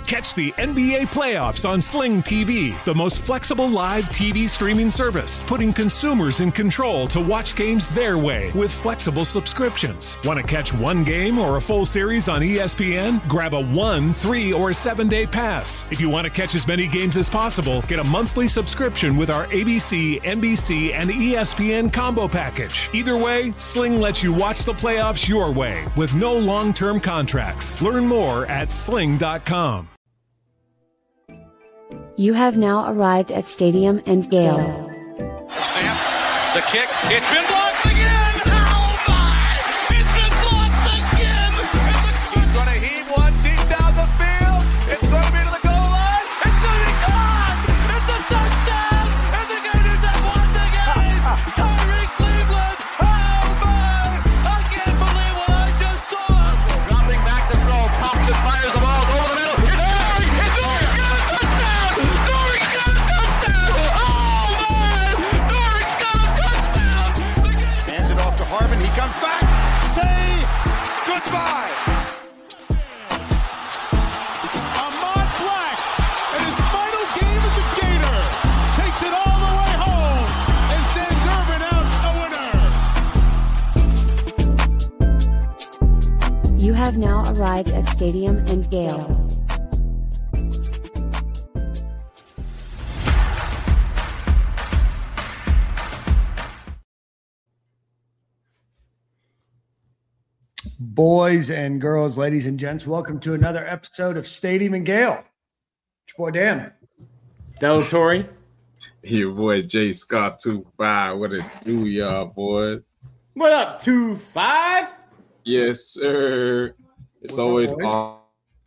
Catch the NBA playoffs on Sling TV, the most flexible live TV streaming service, putting consumers in control to watch games their way with flexible subscriptions. Want to catch one game or a full series on ESPN? Grab a 1, 3, or 7-day pass. If you want to catch as many games as possible, get a monthly subscription with our ABC, NBC, and ESPN combo package. Either way, Sling lets you watch the playoffs your way with no long-term contracts. Learn more at sling.com. You have now arrived at Stadium and Gale. Snap, the kick, it's been blocked again! Oh my! It's been blocked again! He's going to heave one deep down the field. It's going to be to the goal line. It's going to be gone! It's a touchdown! And the Gators have won the game! Tyreek Cleveland! Oh my! I can't believe what I just saw! Dropping back to throw, pops and fires the ball over the middle. It's Dory! It's Dory! Got a touchdown! Dory got a touchdown! Oh man! Dory's got a touchdown! Hands it off to Harmon. He comes back. Say goodbye. Ahmad Black, in his final game as a Gator, takes it all the way home and sends Urban out a winner. You have now arrived at Stadium and Gale. Boys and girls, ladies and gents, welcome to another episode of Stadium and Gale. It's your boy Dan. Delatory. Your boy Jay Scott 25. What it do, y'all, boy? What up, 2-5? Yes, sir. It's What's up, always boys? on.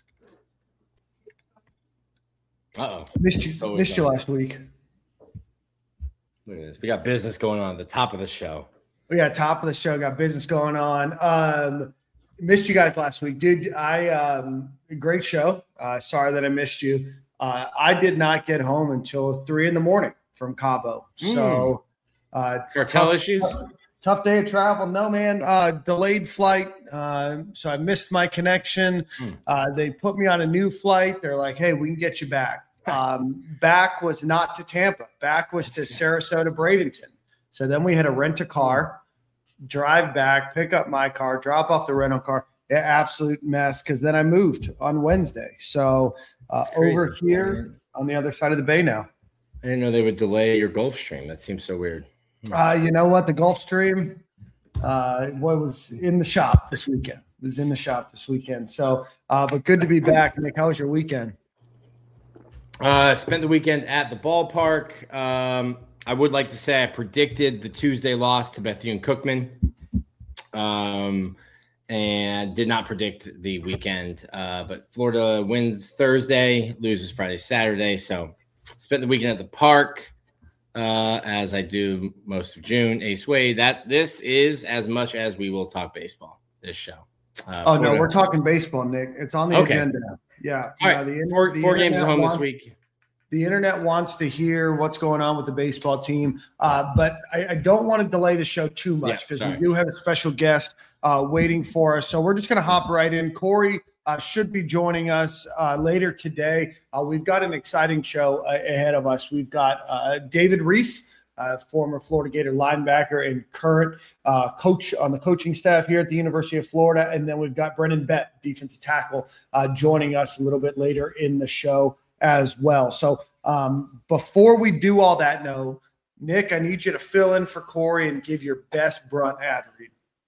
Uh-oh. Missed you last week. Look at this. We got business going on at the top of the show. We got top of the show, got business going on. Missed you guys last week, dude. Great show. Sorry that I missed you. I did not get home until 3 a.m. from Cabo. So Cartel issues? Tough day of travel. No, man. Delayed flight. So I missed my connection. They put me on a new flight. They're like, hey, we can get you back. Back was not to Tampa. Back was to Sarasota, Bradenton. So then we had to rent a car, drive back, pick up my car, drop off the rental car. Yeah, absolute mess, because then I moved on Wednesday. So over here on the other side of the bay now. I didn't know they would delay your Gulfstream. That seems so weird. You know what? The Gulfstream was in the shop this weekend. So, but good to be back. Nick, how was your weekend? Spent the weekend at the ballpark. I would like to say I predicted the Tuesday loss to Bethune-Cookman, and did not predict the weekend. But Florida wins Thursday, loses Friday, Saturday. So spent the weekend at the park, as I do most of June. Ace Wade, this is as much as we will talk baseball, this show. No, we're talking baseball, Nick. It's on the agenda. Yeah. All right. Four games at home this week. The internet wants to hear what's going on with the baseball team, but I don't want to delay the show too much because we do have a special guest waiting for us. So we're just going to hop right in. Corey should be joining us later today. We've got an exciting show ahead of us. We've got David Reese, former Florida Gator linebacker and current coach on the coaching staff here at the University of Florida. And then we've got Brennan Bett, defensive tackle, joining us a little bit later in the show as well. So before we do all that, Nick, I need you to fill in for Corey and give your best Brunt ad read.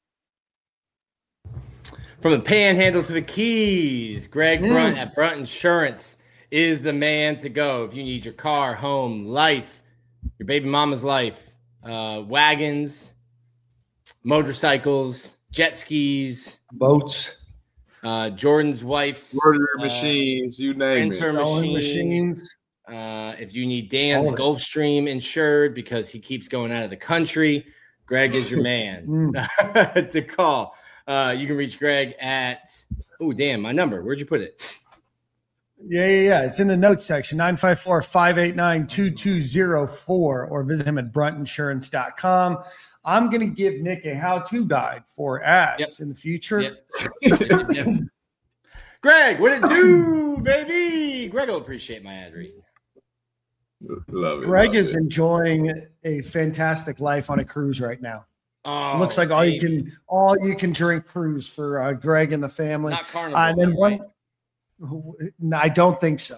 From the Panhandle to the Keys, Greg Brunt at Brunt Insurance is the man to go. If you need your car, home, life, your baby mama's life, wagons, motorcycles, jet skis, boats, Jordan's wife's murder machines, you name it. Machines. If you need Dan's Gulfstream insured because he keeps going out of the country, Greg is your man to call. You can reach Greg at, my number. Where'd you put it? Yeah. It's in the notes section, 954-589-2204, or visit him at bruntinsurance.com. I'm going to give Nick a how-to guide for ads in the future. Greg, what it do, baby? Greg will appreciate my ad read. Love it. Greg is enjoying a fantastic life on a cruise right now. Oh, It looks like all you can drink cruise for Greg and the family. Not Carnival. And then right? No, I don't think so.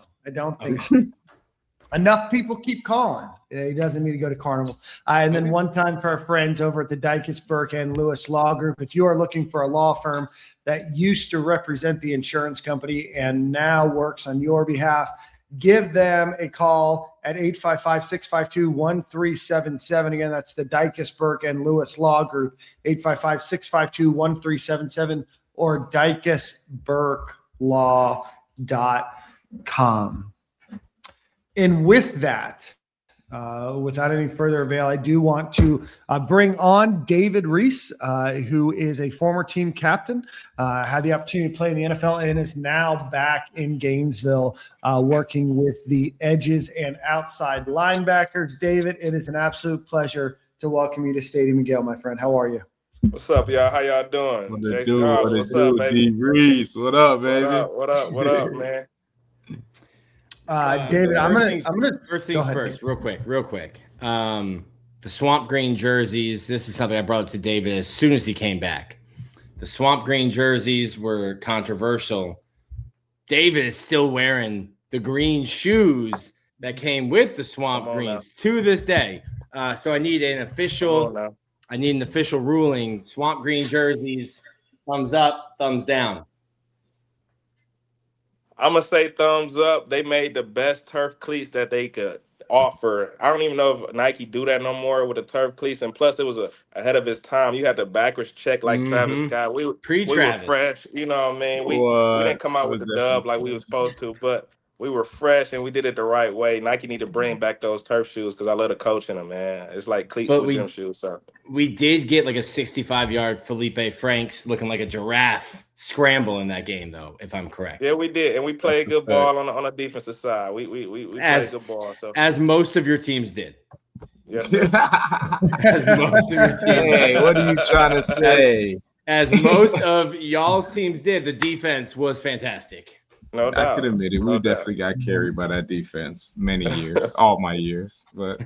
Enough people keep calling. He doesn't need to go to Carnival. And then one time for our friends over at the Dykes, Burke, and Lewis Law Group, if you are looking for a law firm that used to represent the insurance company and now works on your behalf, give them a call at 855-652-1377. Again, that's the Dykes, Burke, and Lewis Law Group, 855-652-1377 or dykesburkelaw.com. And with that, without any further avail, I do want to bring on David Reese, who is a former team captain, had the opportunity to play in the NFL, and is now back in Gainesville working with the edges and outside linebackers. David, it is an absolute pleasure to welcome you to Stadium and Gale, my friend. How are you? What's up, y'all? How y'all doing? What it do? What's up, baby? D Reese, what up, baby? What up, man? David, I'm gonna first things first, real quick. The Swamp Green jerseys. This is something I brought up to David as soon as he came back. The Swamp Green jerseys were controversial. David is still wearing the green shoes that came with the Swamp Greens to this day. So I need an official ruling. Swamp Green jerseys, thumbs up, thumbs down. I'm going to say thumbs up. They made the best turf cleats that they could offer. I don't even know if Nike do that no more with the turf cleats. And plus, it was ahead of its time. You had to backwards check like Travis Scott. We were fresh. You know what I mean? We didn't come out with the dub like we were supposed to, but we were fresh and we did it the right way. Nike need to bring back those turf shoes because I love the coach in them, man. It's like cleats with gym shoes. So we did get like a 65-yard Felipe Franks looking like a giraffe scramble in that game, though, if I'm correct. Yeah, we did, and we played good ball on the defensive side. We played good ball. So as most of your teams did. Yes. As most of your teams. Hey, what are you trying to say? As most of y'all's teams did, the defense was fantastic. No doubt. I can admit it. We definitely got carried by that defense many years, all my years. But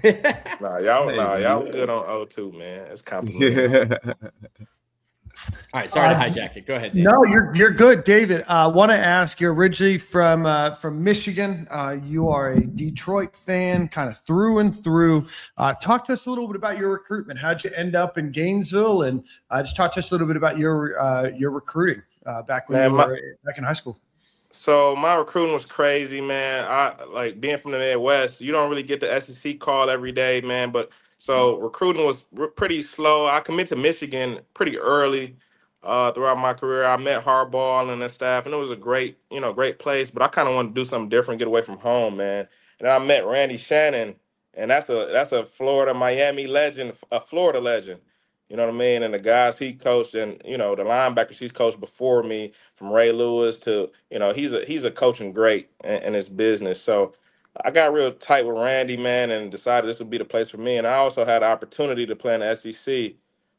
y'all good on 0-2, man. It's complicated. All right, sorry to hijack it. Go ahead, David. No, you're good, David. I want to ask, you're originally from Michigan. You are a Detroit fan, kind of through and through. Talk to us a little bit about your recruitment. How'd you end up in Gainesville? And just talk to us a little bit about your recruiting back when you were back in high school. So my recruiting was crazy, man. I like being from the Midwest. You don't really get the SEC call every day, man. But so recruiting was pretty slow. I committed to Michigan pretty early throughout my career. I met Harbaugh and the staff, and it was a great place. But I kind of wanted to do something different, get away from home, man. And I met Randy Shannon, and that's a Florida Miami legend, a Florida legend. You know what I mean? And the guys he coached and, the linebackers he's coached before me, from Ray Lewis to, he's a coaching great in his business. So I got real tight with Randy, man, and decided this would be the place for me. And I also had the opportunity to play in the SEC.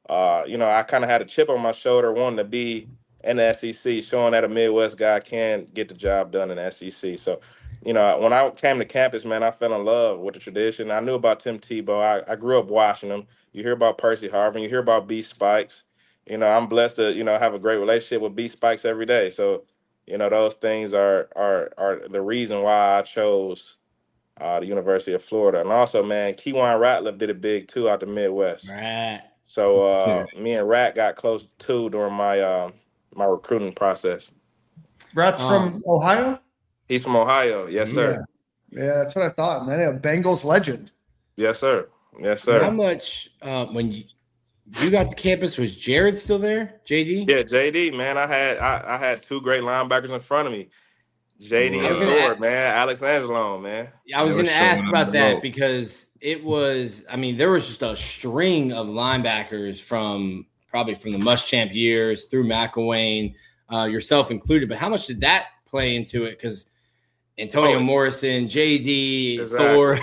I kind of had a chip on my shoulder wanting to be in the SEC, showing that a Midwest guy can get the job done in the SEC. So, when I came to campus, man, I fell in love with the tradition. I knew about Tim Tebow. I grew up watching him. You hear about Percy Harvin. You hear about B Spikes. I'm blessed to, have a great relationship with B Spikes every day. So, those things are the reason why I chose the University of Florida. And also, man, Keywan Ratliff did it big, too, out the Midwest. Right. So me and Rat got close, too, during my my recruiting process. Rat's from Ohio? He's from Ohio. Yes, sir. Yeah, that's what I thought, man. A Bengals legend. Yes, sir. Yes, sir. How much when you got to campus, was Jared still there? JD? Yeah, JD, man. I had two great linebackers in front of me. JD and Lord, man. Alex Angelo, man. I was going to ask about that because it was, there was just a string of linebackers from the Muschamp years through McElwain, yourself included. But how much did that play into it? Because Antonio Morrison, JD, Thor.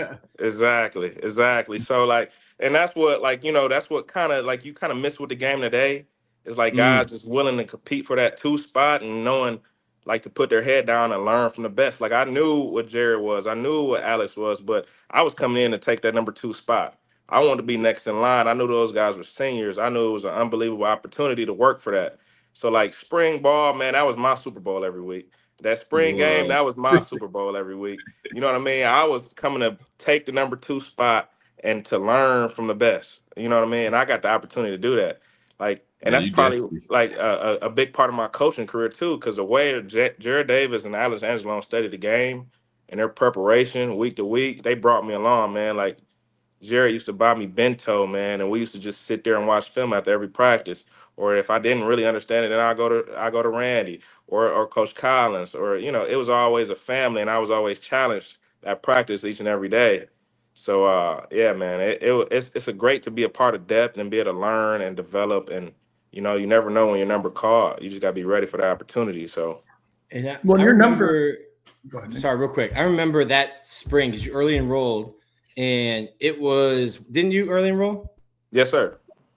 Exactly. So, and that's what, that's what kind of, you kind of miss with the game today. It's like guys just willing to compete for that 2 spot and knowing, like to put their head down and learn from the best. Like I knew what Jared was, I knew what Alex was, but I was coming in to take that number 2 spot. I wanted to be next in line. I knew those guys were seniors. I knew it was an unbelievable opportunity to work for that. So like spring ball, man, that was my Super Bowl every week. That spring game, that was my Super Bowl every week. You know what I mean? I was coming to take the number 2 spot and to learn from the best. You know what I mean? And I got the opportunity to do that. Like, and that's probably like a big part of my coaching career too, because the way Jared Davis and Alex Angelone studied the game and their preparation week to week, they brought me along, man. Like Jared used to buy me bento, man, and we used to just sit there and watch film after every practice. Or if I didn't really understand it, then I go to Randy or Coach Collins, or it was always a family, and I was always challenged at practice each and every day. So yeah, man, it's a great to be a part of depth and be able to learn and develop, and you never know when your number called. You just gotta be ready for the opportunity. So, and I your remember, go ahead. Sorry, real quick. I remember that spring because you early enrolled, and it was didn't you early enroll? Yes, sir.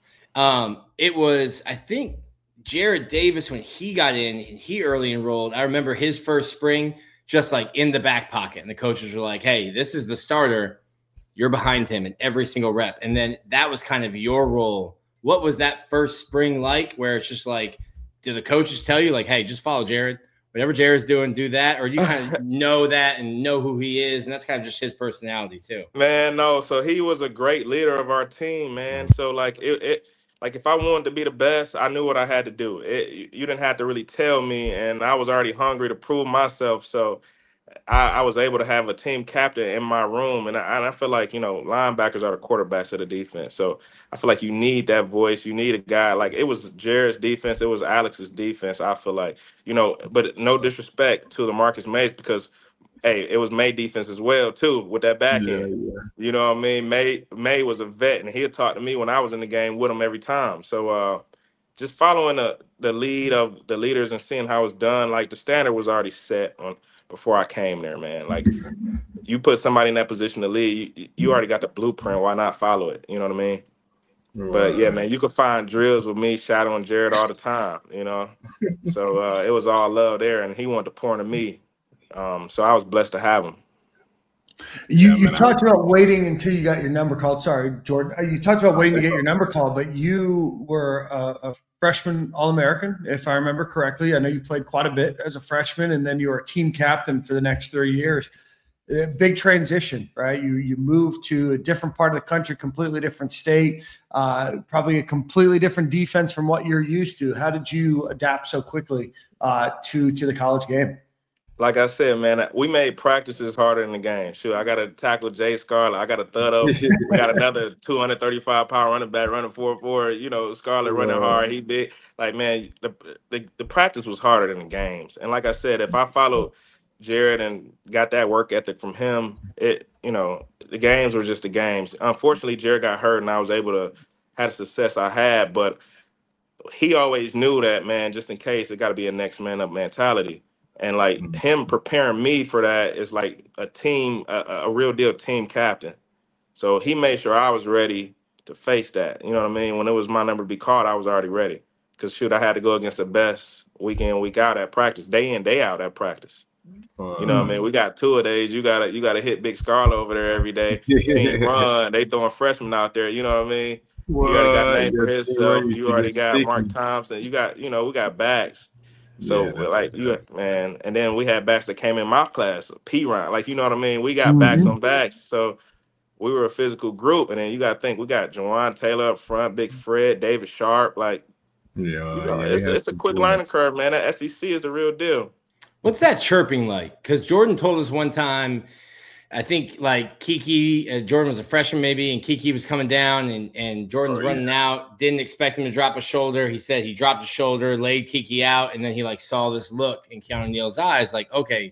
It was, I think, Jared Davis when he got in and he early enrolled. I remember his first spring just like in the back pocket, and the coaches were like, "Hey, this is the starter. You're behind him in every single rep." And then that was kind of your role. What was that first spring like, where it's just like, do the coaches tell you like, "Hey, just follow Jared. Whatever Jared's doing, do that," or do you kind of know that and know who he is, and that's kind of just his personality too? Man, no. So he was a great leader of our team, man. So like like if I wanted to be the best, I knew what I had to do. You didn't have to really tell me, and I was already hungry to prove myself. So I was able to have a team captain in my room, and I feel like linebackers are the quarterbacks of the defense. So I feel like you need that voice. You need a guy like it was Jared's defense, it was Alex's defense. I feel like but no disrespect to the Marcus Mays, because hey, it was May defense as well too with that back end. Yeah. You know what I mean? May was a vet, and he'll talk to me when I was in the game with him every time. So just following the lead of the leaders and seeing how it's done, like the standard was already set on before I came there, man. Like you put somebody in that position to lead, you already got the blueprint. Why not follow it? You know what I mean? Right. But yeah, man, you could find drills with me shadowing Jared all the time, So it was all love there, and he wanted to pour into me. So I was blessed to have him. You talked about waiting until you got your number called. Sorry, Jordan. You talked about waiting to get your number called, but you were a freshman All-American, if I remember correctly. I know you played quite a bit as a freshman, and then you were a team captain for the next 3 years. Big transition, right? You moved to a different part of the country, completely different state, probably a completely different defense from what you're used to. How did you adapt so quickly to the college game? Like I said, man, we made practices harder than the game. Shoot, I got to tackle Jay Scarlett. I got to thud up. We got another 235-pound running back running 4.4. Scarlett running hard. He big. Like, man, the practice was harder than the games. And like I said, if I followed Jared and got that work ethic from him, the games were just the games. Unfortunately, Jared got hurt, and I was able to have the success I had. But he always knew that, man, just in case, it got to be a next man up mentality. And like him preparing me for that is like a team, a real deal team captain. So he made sure I was ready to face that. You know what I mean? When it was my number to be called, I was already ready. Because shoot, I had to go against the best week in, week out at practice, day in, day out at practice. You know what I mean? We got 2 of days. You gotta hit Big Scarlett over there every day. Team run. They throwing freshmen out there. You know what I mean? You already got named for himself. You already got Mark Thompson. You got, we got backs. So man, and then we had backs that came in my class, P-Ryan, like, you know what I mean? We got backs on backs. So we were a physical group. And then you got to think, we got Jawan Taylor up front, Big Fred, David Sharp. Like, it's a quick learning curve, man. That SEC is the real deal. What's that chirping like? Because Jordan told us one time, I think like Kiki, Jordan was a freshman maybe, and Kiki was coming down and Jordan's running out, didn't expect him to drop a shoulder. He said he dropped a shoulder, laid Kiki out, and then he like saw this look in Keanu Neal's eyes like, okay,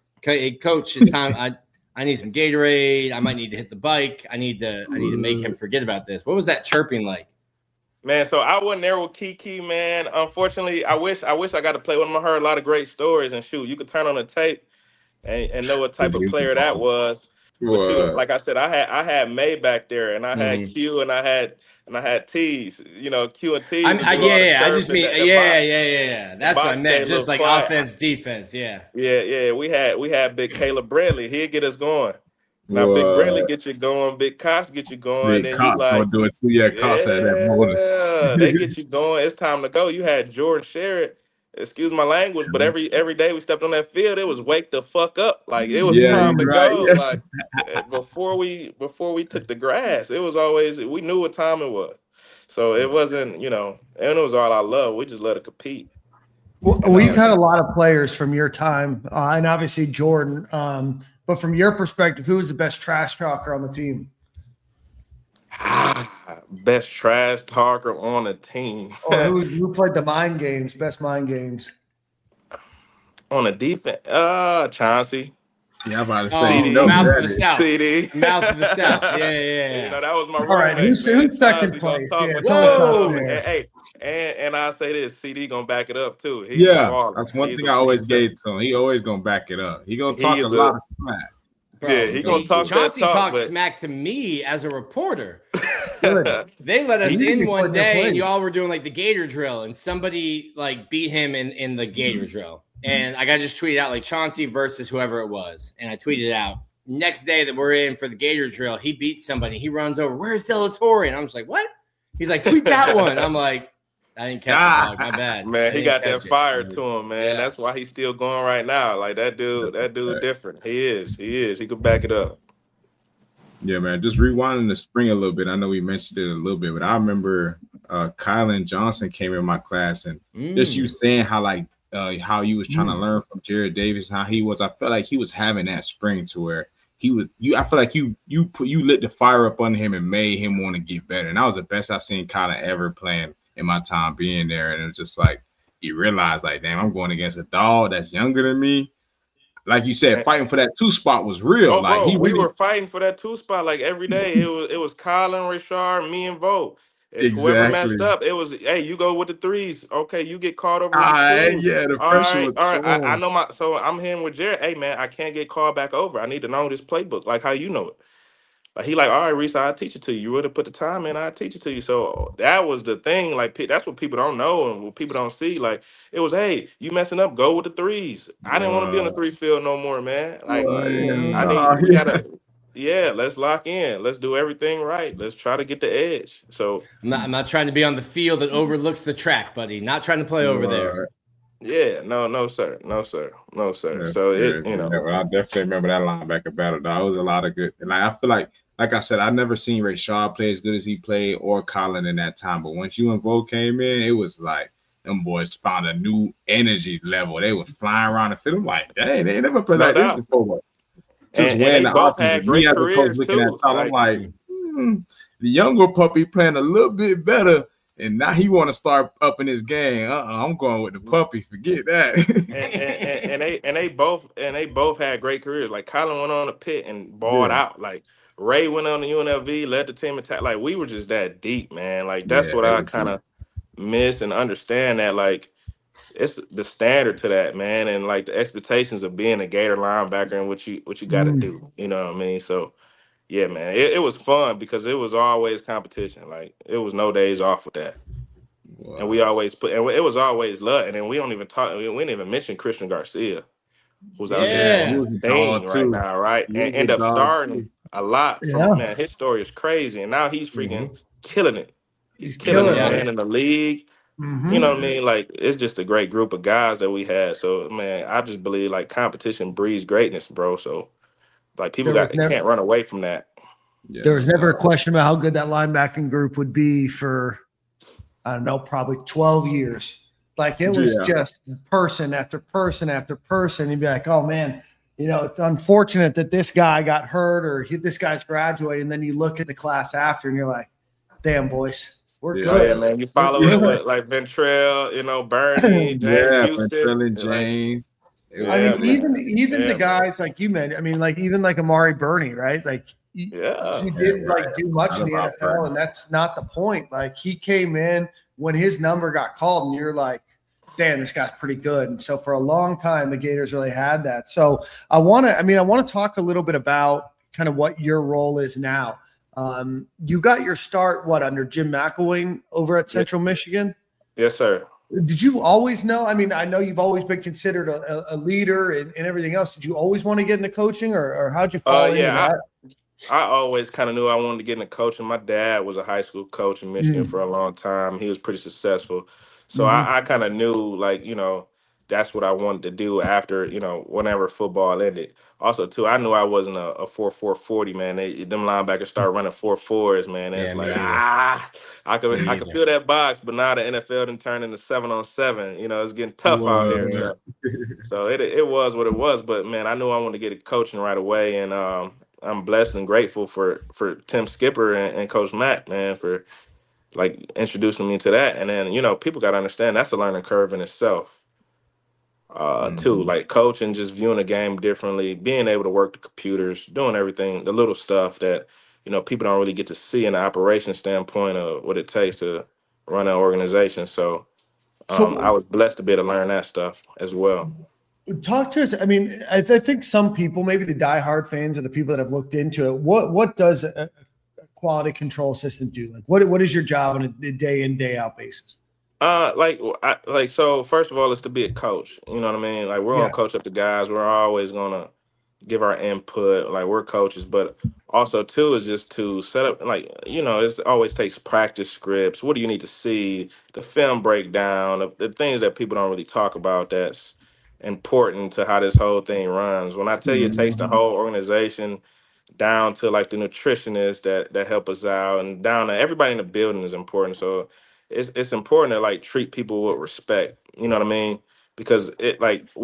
coach, it's time. I need some Gatorade. I might need to hit the bike. I need to make him forget about this. What was that chirping like? Man, so I wasn't there with Kiki, man. Unfortunately, I wish I got to play with him. I heard a lot of great stories, and shoot, you could turn on the tape and know what type of player that was. Like I said, I had May back there, and I had Q, and I had T's. You know, Q and T's. I just mean That's what I meant. Just like offense, defense. Yeah. We had Big Caleb Brantley. He'd get us going. Now Big Brantley get you going. Big Cox get you going. Big Cox gonna do it too. Yeah, Cox had that motor. Yeah, they get you going. It's time to go. You had Jordan Sherrod. Excuse my language, but every day we stepped on that field, it was wake the fuck up. Like it was time to go. Yeah. Like before we took the grass, it was always we knew what time it was. So it wasn't, and it was all I love. We just let it compete. Well, we've had a lot of players from your time, and obviously Jordan. But from your perspective, who was the best trash talker on the team? Best trash talker on the team. Or who played the mind games, best mind games? On the defense, Chauncey. Yeah, I'm about to say Mouth of the South. CD. Mouth of the South. Yeah. That was my roommate. All right, who's second place? And I say this, CD gonna back it up too. That's one thing I always gave to him. He always gonna back it up. He gonna talk a lot of smack. Yeah, he gonna talk Chauncey that talk. talked smack to me as a reporter. They let us in one day, and y'all were doing like the Gator drill, and somebody like beat him in the Gator drill. And I just tweeted out like Chauncey versus whoever it was. And I tweeted out next day that we're in for the Gator drill. He beats somebody. He runs over. Where's Delatorre? And I'm just like, what? He's like, tweet that one. I'm like, I didn't catch it. Dog. My bad. Man, he got that fire to him, man. Yeah. That's why he's still going right now. Like that dude different. He is. He could back it up. Yeah, man. Just rewinding the spring a little bit. I know we mentioned it a little bit, but I remember Kylan Johnson came in my class, and just you saying how you was trying to learn from Jared Davis, how he was. I felt like he was having that spring to where he was. I feel like you lit the fire up under him and made him want to get better. And that was the best I've seen Kylan ever playing in my time being there. And it was just like you realize, like, damn, I'm going against a dog that's younger than me. Like you said, fighting for that 2 spot was real. We were fighting for that 2 spot like every day. It was Kylan, Rashard, me, and Vo. Whoever messed up, it was, hey, you go with the 3s. Okay, you get caught over. The pressure was all right. I know so I'm here with Jared. Hey, man, I can't get called back over. I need to know this playbook, like how you know it. Like he like, all right, Reese, I'll teach it to you. You would have put the time in, I'll teach it to you. So that was the thing. Like that's what people don't know and what people don't see. Like it was, hey, you messing up, go with the 3s. I didn't want to be on the 3 field no more, man. Like we gotta. Yeah, let's lock in. Let's do everything right. Let's try to get the edge. So I'm not trying to be on the field that overlooks the track, buddy. Not trying to play over there. Yeah, no, sir. Yeah, so I definitely remember that linebacker battle. Though. It was a lot of good. And I feel like I said, I never seen Rashard play as good as he played or Colin in that time. But once you and Vo came in, it was like them boys found a new energy level. They were flying around the field. I'm like, dang, they never played like this before. And they both had great careers too. I'm like, the younger puppy playing a little bit better, and now he want to start upping his game. I'm going with the puppy. Forget that. and they both had great careers. Like Colin went on the pit and balled out. Like Ray went on the UNLV, led the team attack. Like we were just that deep, man. Like that's what I kind of miss and understand that. Like it's the standard to that, man, and like the expectations of being a Gator linebacker and what you got to do. You know what I mean? So, yeah, man, it was fun because it was always competition. Like it was no days off with that, and we always and it was always love. And then we don't even talk. We didn't even mention Christian Garcia, who's out there right now, right? And end up starting a lot. Man, his story is crazy, and now he's freaking killing it. He's killing it, man, in the league. You know what I mean? Like it's just a great group of guys that we had. So man, I just believe like competition breeds greatness, bro. So like people can't run away from that. Yeah. There was never a question about how good that linebacking group would be for, I don't know, probably 12 years. Like it was just person after person after person. You'd be like, oh man, it's unfortunate that this guy got hurt or this guy's graduating. And then you look at the class after and you're like, damn boys. We're good. Yeah, man. You follow it with like Ventrell, Bernie, James Houston. Ventrell and James. I mean, even the guys like you mentioned, I mean, like even like Amari Burney, right? Like he didn't do much in the NFL, and that's not the point. Like he came in when his number got called, and you're like, damn, this guy's pretty good. And so for a long time, the Gators really had that. So I want to talk a little bit about kind of what your role is now. You got your start, under Jim McElwain over at Central Michigan? Yes, sir. Did you always know? I mean, I know you've always been considered a leader and everything else. Did you always want to get into coaching, or how'd you fall into that? I always kind of knew I wanted to get into coaching. My dad was a high school coach in Michigan for a long time. He was pretty successful. So I kind of knew, that's what I wanted to do after, whenever football ended. Also, too, I knew I wasn't a 4.4 40, man. Them linebackers start running 4.4s, man. And it's I could feel that box, but now the NFL done turned into 7-on-7. It's getting tough out here. So it was what it was. But, man, I knew I wanted to get into coaching right away. And I'm blessed and grateful for Tim Skipper and Coach Mack, man, for, introducing me to that. And then, people got to understand that's a learning curve in itself. Too, coaching, just viewing the game differently, being able to work the computers, doing everything, the little stuff that, people don't really get to see in the operation standpoint of what it takes to run an organization. So I was blessed to be able to learn that stuff as well. Talk to us. I mean, I think some people, maybe the diehard fans or the people that have looked into it, what does a quality control system do? What is your job on a day in, day out basis? So first of all, it's to be a coach. You know what I mean? We're gonna coach up the guys. We're always gonna give our input. We're coaches, but also too is just to set up. It always takes practice scripts. What do you need to see? The film breakdown, the things that people don't really talk about. That's important to how this whole thing runs. When I tell you, it takes the whole organization down to the nutritionists that help us out, and down to everybody in the building is important. So it's important to treat people with respect. You know what I mean? Because it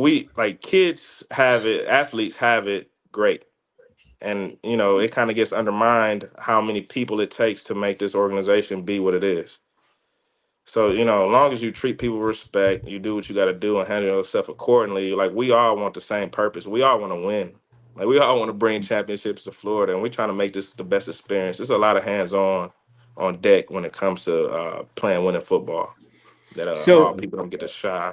kids have it, athletes have it great. And, it kind of gets undermined how many people it takes to make this organization be what it is. So, as long as you treat people with respect, you do what you got to do and handle yourself accordingly. We all want the same purpose. We all want to win. We all want to bring championships to Florida, and we're trying to make this the best experience. There's a lot of hands-on deck when it comes to playing winning football that so people don't get a shot.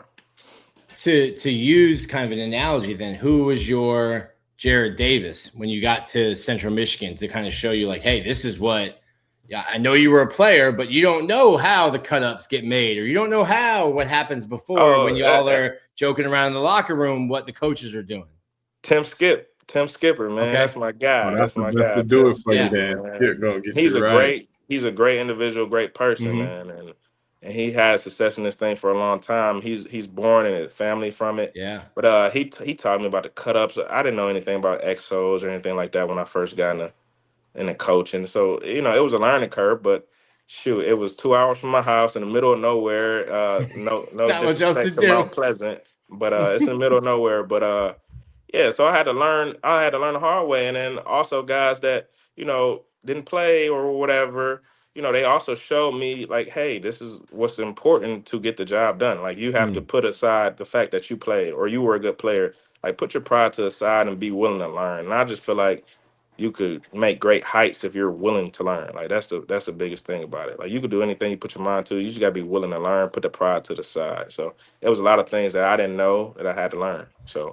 To use kind of an analogy then, who was your Jared Davis when you got to Central Michigan to kind of show you hey, this is what I know you were a player, but you don't know how the cut-ups get made, or you don't know what happens before when y'all are joking around in the locker room, what the coaches are doing. Tim Skipper, man. Okay. That's my guy. That's my guy. To do it for you, man. He's a great individual, great person, man, and he had success in this thing for a long time. He's born in it, family from it. Yeah. But he taught me about the cut-ups. I didn't know anything about exos or anything like that when I first got in the coaching. So, it was a learning curve, but shoot, it was 2 hours from my house in the middle of nowhere. No disrespect to Mount Pleasant, but it's in the middle of nowhere. But so I had to learn the hard way. And then also guys that, didn't play or whatever, they also showed me hey, this is what's important to get the job done. You have to put aside the fact that you played or you were a good player. Put your pride to the side and be willing to learn. And I just feel like you could make great heights if you're willing to learn. That's the biggest thing about it. You could do anything you put your mind to. You just got to be willing to learn, put the pride to the side. So there was a lot of things that I didn't know that I had to learn. So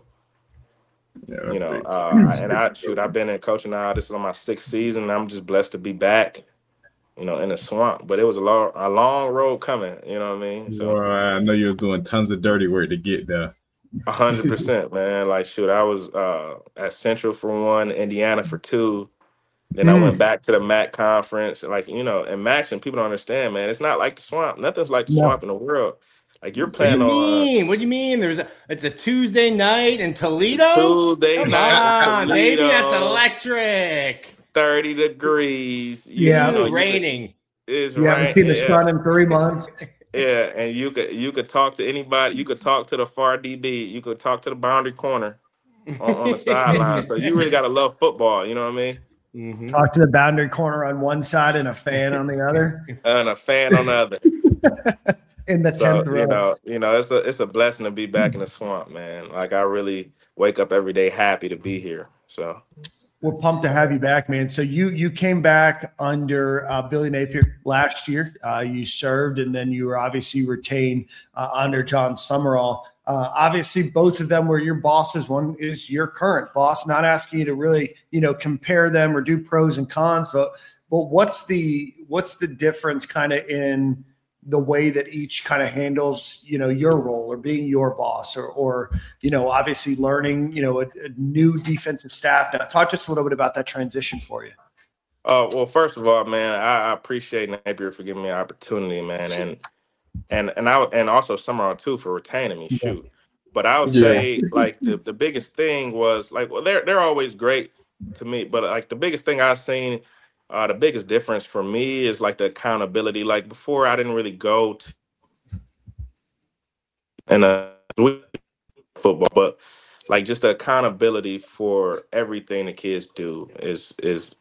I've been in coaching now. This is my 6th season. And I'm just blessed to be back, in the swamp. But it was a long road coming. You know what I mean? So I know you were doing tons of dirty work to get there. 100%, man. I was at Central for 1, Indiana for 2. Then I went back to the MAC conference. And MAC, and people don't understand, man. It's not like the swamp. Nothing's like the swamp in the world. You're playing on. What do you mean? It's a Tuesday night in Toledo. Tuesday night in Toledo. Maybe that's electric. 30 degrees. Raining. It's raining. Haven't seen the sun in 3 months. Yeah, and you could talk to anybody. You could talk to the far DB. You could talk to the boundary corner on the sideline. So you really gotta love football. You know what I mean? Mm-hmm. Talk to the boundary corner on one side and a fan on the other. And a fan on the other. In the 10th row. It's a blessing to be back in the swamp, man. I really wake up every day happy to be here. So we're pumped to have you back, man. So you came back under Billy Napier last year. You served, and then you were obviously retained under John Summerall. Obviously, both of them were your bosses. One is your current boss. Not asking you to really, compare them or do pros and cons, but what's the difference kind of in the way that each kind of handles, your role or being your boss or obviously learning, a new defensive staff. Now, talk to us a little bit about that transition for you. Well, first of all, man, I appreciate Napier for giving me an opportunity, man, and also Summerall too for retaining me. Shoot, but I would say like the biggest thing was like, well, they're always great to me, but like the biggest thing I've seen, the biggest difference for me is like the accountability. Like before, I didn't really go and football, but like just the accountability for everything the kids do is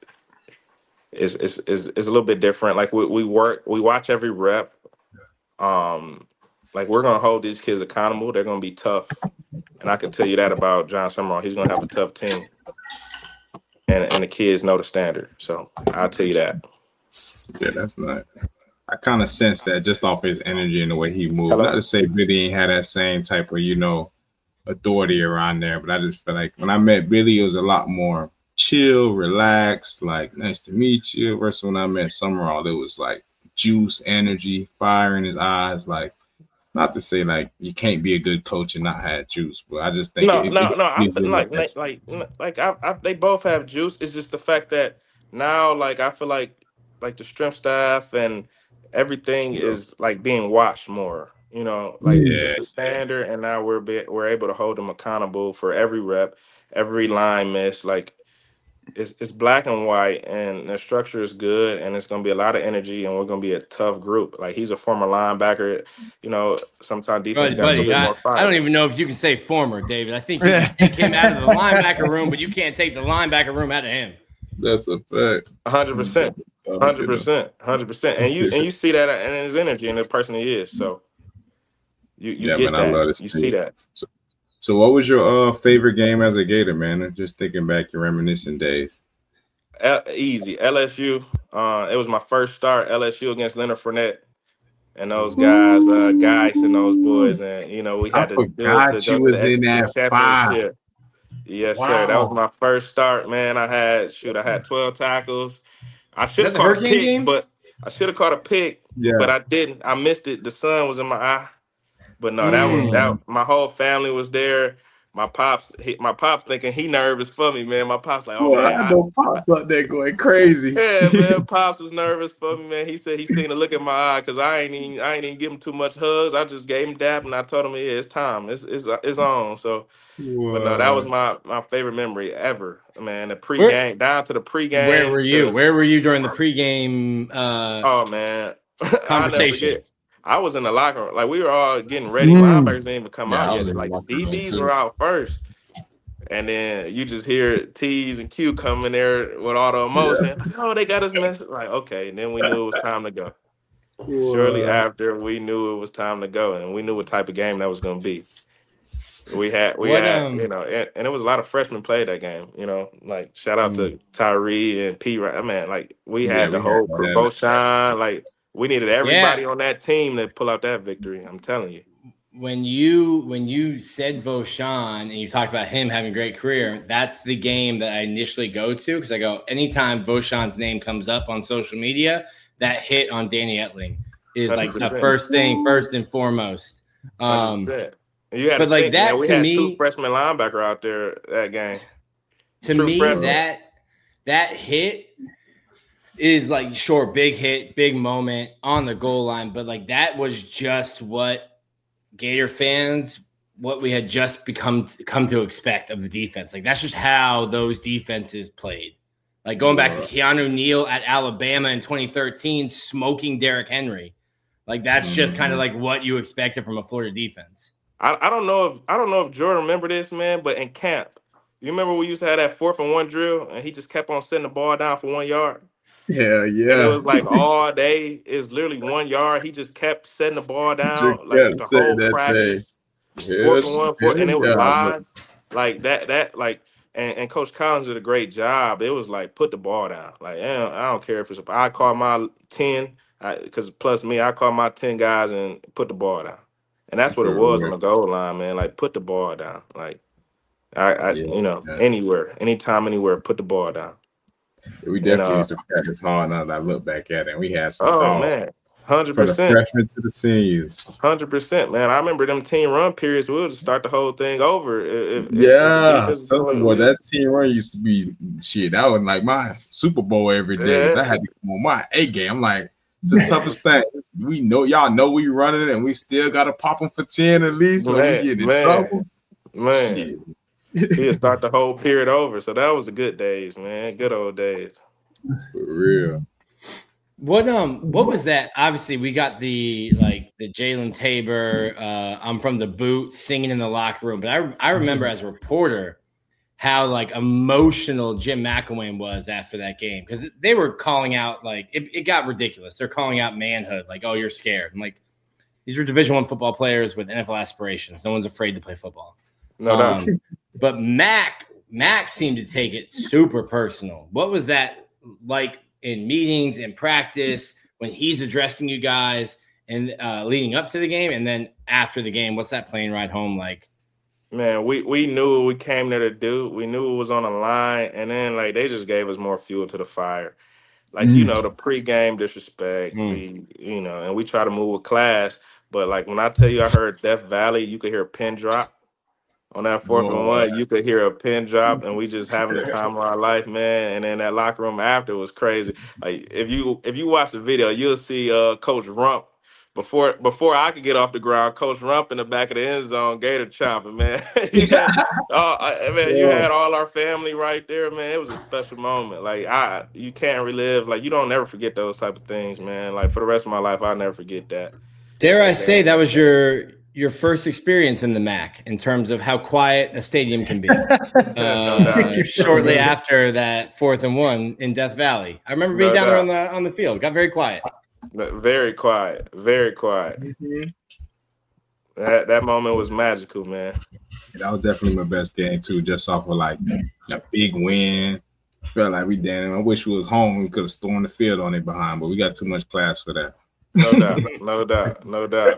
a little bit different. Like we watch every rep. Like we're gonna hold these kids accountable. They're gonna be tough, and I can tell you that about John Summerall. He's gonna have a tough team, and the kids know the standard. So I'll tell you that. Yeah, that's nice. I kind of sense that just off his energy and the way he moved. Not to say Billy ain't had that same type of authority around there, but I just feel like when I met Billy, it was a lot more chill, relaxed, like nice to meet you. Versus when I met Summerall, it was like juice, energy, fire in his eyes. Like, not to say like you can't be a good coach and not have juice, but I just think I feel like they both have juice. It's just the fact that now, like I feel like the strength staff and everything is like being watched more. It's the standard, and now we're able to hold them accountable for every rep, every line miss. Like it's black and white, and the structure is good, and it's going to be a lot of energy, and we're going to be a tough group. Like he's a former linebacker, sometimes defense got a little bit more fire. I don't even know if you can say former, David. I think you can take him out of the linebacker room, but you can't take the linebacker room out of him. That's a fact. 100%, 100%. And you see that in his energy and the person he is. So you get that. You see that. So what was your favorite game as a Gator, man? Just thinking back your reminiscent days. Easy. LSU. It was my first start, LSU against Leonard Fournette and those guys, Geis and those boys. And, we had to do it to go to the SEC championship. Yes, sir. That was my first start, man. I had 12 tackles. I should have caught a pick, but but I didn't. I missed it. The sun was in my eye. But no, that my whole family was there. My pops thinking he nervous for me, man. My pops like, man, I know pops out there going crazy. Yeah, man, pops was nervous for me, man. He said he seen a look in my eye because I ain't even give him too much hugs. I just gave him dap and I told him, it's time, it's on. So, but no, that was my favorite memory ever, man. The pregame down to the pregame. Where were you? Where were you during the pregame? Oh man, conversation. I was in the locker room. Like, we were all getting ready. Linebackers didn't even come out yet. Like, the DBs were out first. And then you just hear T's and Q come in there with all the emotion. Yeah. Oh, they got us messed. Like, okay. And then we knew it was time to go. Shortly after, we knew it was time to go. And we knew what type of game that was going to be. We had, and it was a lot of freshmen played that game. Like, shout out to Tyree and P. Man, like, we had the whole Beauchamp, like, we needed everybody on that team to pull out that victory. I'm telling you. When you said Beauchamp and you talked about him having a great career, that's the game that I initially go to because I go, anytime Beauchamp's name comes up on social media, that hit on Danny Etling is 100%. Like the first and foremost. You had but like that we to had me, 2 freshman linebacker out there that game. To me, that hit is like big hit, big moment on the goal line, but like that was just what Gator fans, what we had just come to expect of the defense. Like that's just how those defenses played. Like going back to Keanu Neal at Alabama in 2013, smoking Derrick Henry. Like that's just kind of like what you expected from a Florida defense. I don't know if Jordan remember this, man, but in camp, you remember we used to have that 4th and 1 drill, and he just kept on setting the ball down for 1 yard. Yeah. And it was like all day. It's literally 1 yard. He just kept setting the ball down like the whole practice. 4th and 1, and it was live. Like that, like, and Coach Collins did a great job. It was like put the ball down. Like I don't care if it's. I call my 10 because plus me, I call my 10 guys and put the ball down. And that's what it was on the goal line, man. Like, put the ball down. Like, anywhere, anytime, anywhere, put the ball down. We definitely used to practice hard. Now that I look back at it, and we had some man, 100%. From the freshmen to the seniors. 100%, man. I remember them team run periods. We'll just start the whole thing over. That team run used to be shit. That was like my Super Bowl every day. Yeah. I had to come on my A game. I'm like, it's the toughest thing. We know y'all know we running it, and we still gotta pop them for 10 at least. So we get in trouble. Man. He'll start the whole period over. So that was the good days, man. Good old days. For real. What was that? Obviously, we got the Jalen Tabor, I'm from the boot singing in the locker room. But I remember as a reporter how like emotional Jim McElwain was after that game, because they were calling out, like, it got ridiculous. They're calling out manhood, like, oh, you're scared. I'm like, these are Division I football players with NFL aspirations. No one's afraid to play football. No doubt. But Mac seemed to take it super personal. What was that like in meetings and practice when he's addressing you guys and leading up to the game, and then after the game? What's that plane ride home like? Man, we knew what we came there to do. We knew it was on the line, and then like they just gave us more fuel to the fire. Like, the pregame disrespect, and we try to move with class. But like when I tell you I heard Death Valley, you could hear a pin drop. On that 4th and 1, you could hear a pin drop, and we just having the time of our life, man. And then that locker room after was crazy. Like if you watch the video, you'll see Coach Rump before I could get off the ground. Coach Rump in the back of the end zone, Gator chomping, man. You had all our family right there, man. It was a special moment. Like you can't relive. Like you don't never forget those type of things, man. Like for the rest of my life, I'll never forget that. Dare I say that was your first experience in the MAC in terms of how quiet a stadium can be. Shortly after that 4th and 1 in Death Valley, I remember being down there on the field. Got very quiet. Very quiet. Very quiet. Mm-hmm. That moment was magical, man. That was definitely my best game too. Just off of like a big win. Felt like we did. I wish we was home. We could have stormed the field on it behind, but we got too much class for that. No doubt.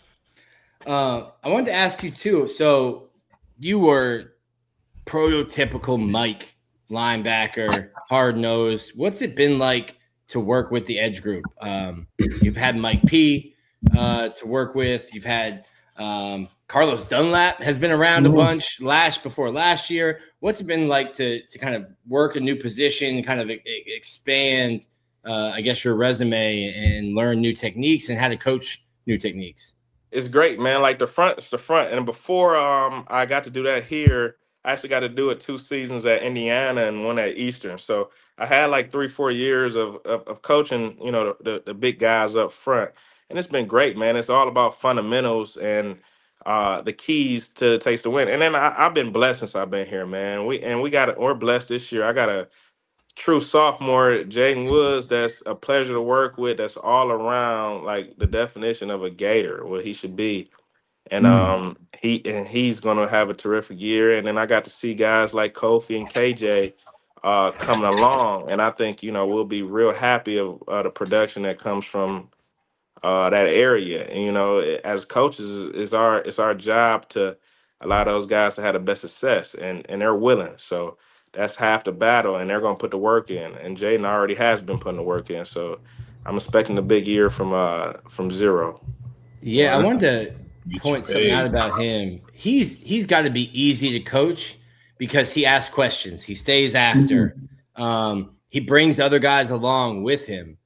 I wanted to ask you too. So you were prototypical Mike linebacker, hard nosed. What's it been like to work with the edge group? You've had Mike P to work with. You've had Carlos Dunlap has been around a bunch before last year. What's it been like to kind of work a new position, kind of expand, I guess, your resume and learn new techniques and how to coach new techniques? It's great, man. Like the front. And before I got to do that here, I actually got to do it 2 seasons at Indiana and 1 at Eastern. So I had like 3-4 years of coaching, the big guys up front. And it's been great, man. It's all about fundamentals and the keys to Taste to Win. And then I've been blessed since I've been here, man. We're blessed this year. I got a true sophomore, Jaden Woods, that's a pleasure to work with. That's all around like the definition of a Gator, what he should be. And he's gonna have a terrific year. And then I got to see guys like Kofi and KJ coming along. And I think, we'll be real happy of the production that comes from that area. And, as coaches, it's our job to allow those guys to have the best success, and they're willing. So that's half the battle, and they're going to put the work in. And Jaden already has been putting the work in. So I'm expecting a big year from Zero. Yeah, I wanted to point something out about him. He's got to be easy to coach because he asks questions. He stays after. He brings other guys along with him.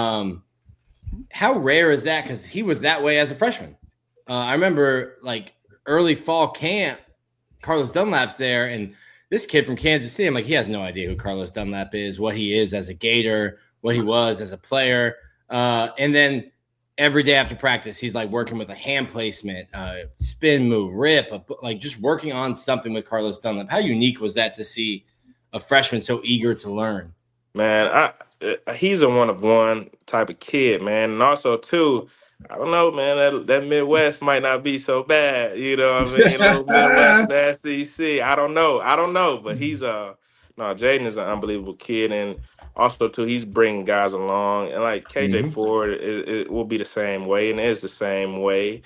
How rare is that? Because he was that way as a freshman. I remember like early fall camp, Carlos Dunlap's there, and this kid from Kansas City, I'm like, he has no idea who Carlos Dunlap is, what he is as a Gator, what he was as a player. And then every day after practice, he's like working with a hand placement, spin move, rip, like just working on something with Carlos Dunlap. How unique was that to see a freshman so eager to learn? Man, he's a one-of-one type of kid, man. And also, too, I don't know, man, that Midwest might not be so bad. You know what I mean? Little Midwest, the SEC. I don't know. But Jaden is an unbelievable kid. And also, too, he's bringing guys along. And like KJ Ford, it will be the same way, and it is the same way.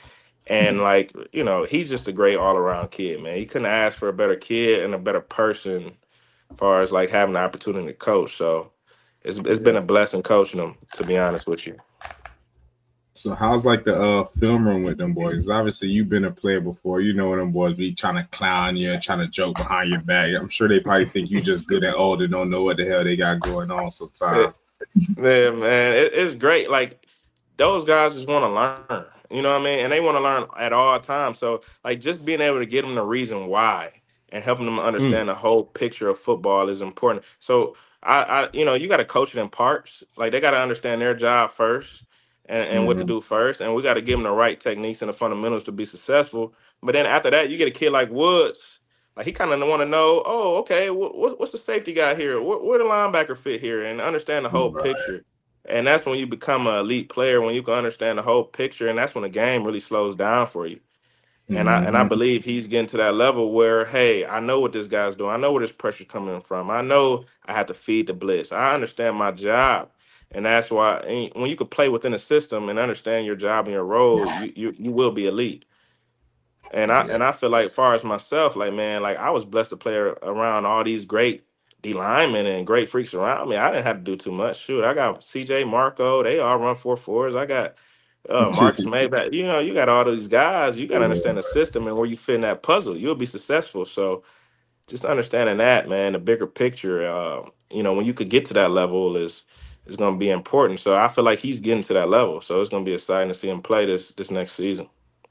And he's just a great all around kid, man. You couldn't ask for a better kid and a better person as far as like having the opportunity to coach. So it's been a blessing coaching them, to be honest with you. So how's like the film room with them boys? Obviously you've been a player before. You know them boys be trying to clown you, trying to joke behind your back. I'm sure they probably think you just good and old and don't know what the hell they got going on sometimes. Yeah, man, it's great. Like those guys just want to learn, you know what I mean? And they want to learn at all times. So like just being able to get them the reason why and helping them understand the whole picture of football is important. So I you got to coach it in parts. Like they got to understand their job first and what to do first. And we got to give them the right techniques and the fundamentals to be successful. But then after that, you get a kid like Woods. Like he kind of want to know, oh, okay, what's the safety guy here? Where the linebacker fit here? And understand the whole picture. And that's when you become an elite player, when you can understand the whole picture. And that's when the game really slows down for you. And I believe he's getting to that level where, hey, I know what this guy's doing. I know where this pressure's coming from. I know I have to feed the blitz. I understand my job. And that's why when you can play within a system and understand your job and your role, you will be elite. And I feel like, far as myself, like, man, like I was blessed to play around all these great D linemen and great freaks around me. I didn't have to do too much. Shoot, I got CJ, Marco. They all run 4.4s. I got Marcus Maybach. You got all these guys. You got to understand the system and where you fit in that puzzle. You'll be successful. So just understanding that, man, the bigger picture, when you could get to that level is going to be important. So I feel like he's getting to that level. So it's going to be exciting to see him play this next season.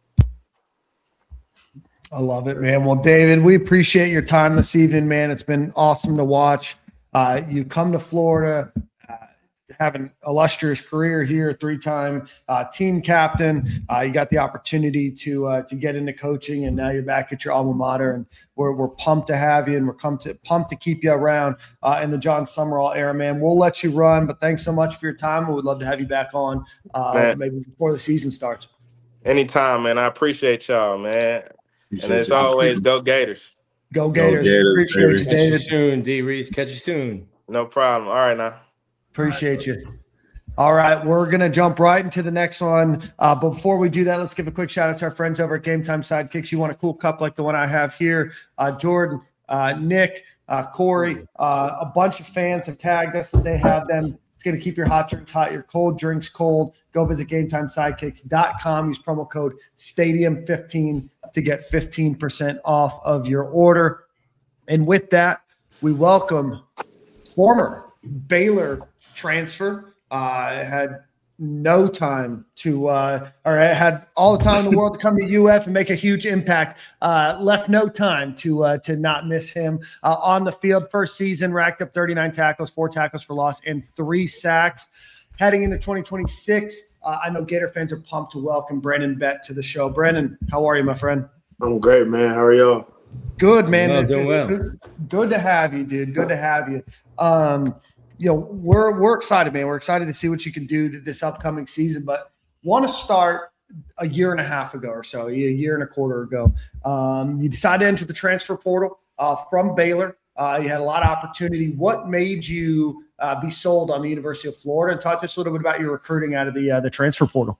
I love it, man. Well, David, we appreciate your time this evening, man. It's been awesome to watch. You come to Florida, have an illustrious career here, 3-time team captain. You got the opportunity to get into coaching, and now you're back at your alma mater. And we're pumped to have you, and we're pumped to keep you around in the John Summerall era, man. We'll let you run, but thanks so much for your time. We would love to have you back on maybe before the season starts. Anytime, man. I appreciate y'all, man. And as always, go Gators. Go Gators. Appreciate you, David. Catch you soon, D. Reese. Catch you soon. No problem. All right, now. Appreciate you. All right, we're going to jump right into the next one. But before we do that, let's give a quick shout out to our friends over at Game Time Sidekicks. You want a cool cup like the one I have here? Jordan, Nick, Corey, a bunch of fans have tagged us that they have them. It's going to keep your hot drinks hot, your cold drinks cold. Go visit GameTimeSidekicks.com. Use promo code STADIUM15 to get 15% off of your order. And with that, we welcome former Baylor transfer. Had no time to had all the time in the world to come to UF and make a huge impact. Left no time to not miss him on the field. First season, racked up 39 tackles, 4 tackles for loss, and 3 sacks. Heading into 2026, I know Gator fans are pumped to welcome Brandon Bett to the show. Brandon, how are you, my friend? I'm great, man. How are y'all? Good, man. Doing well. Good to have you, dude. Good to have you. We're excited, man. We're excited to see what you can do this upcoming season, but want to start a year and a half ago or so, a year and a quarter ago. You decided to enter the transfer portal from Baylor. You had a lot of opportunity. What made you be sold on the University of Florida? And talk to us a little bit about your recruiting out of the transfer portal.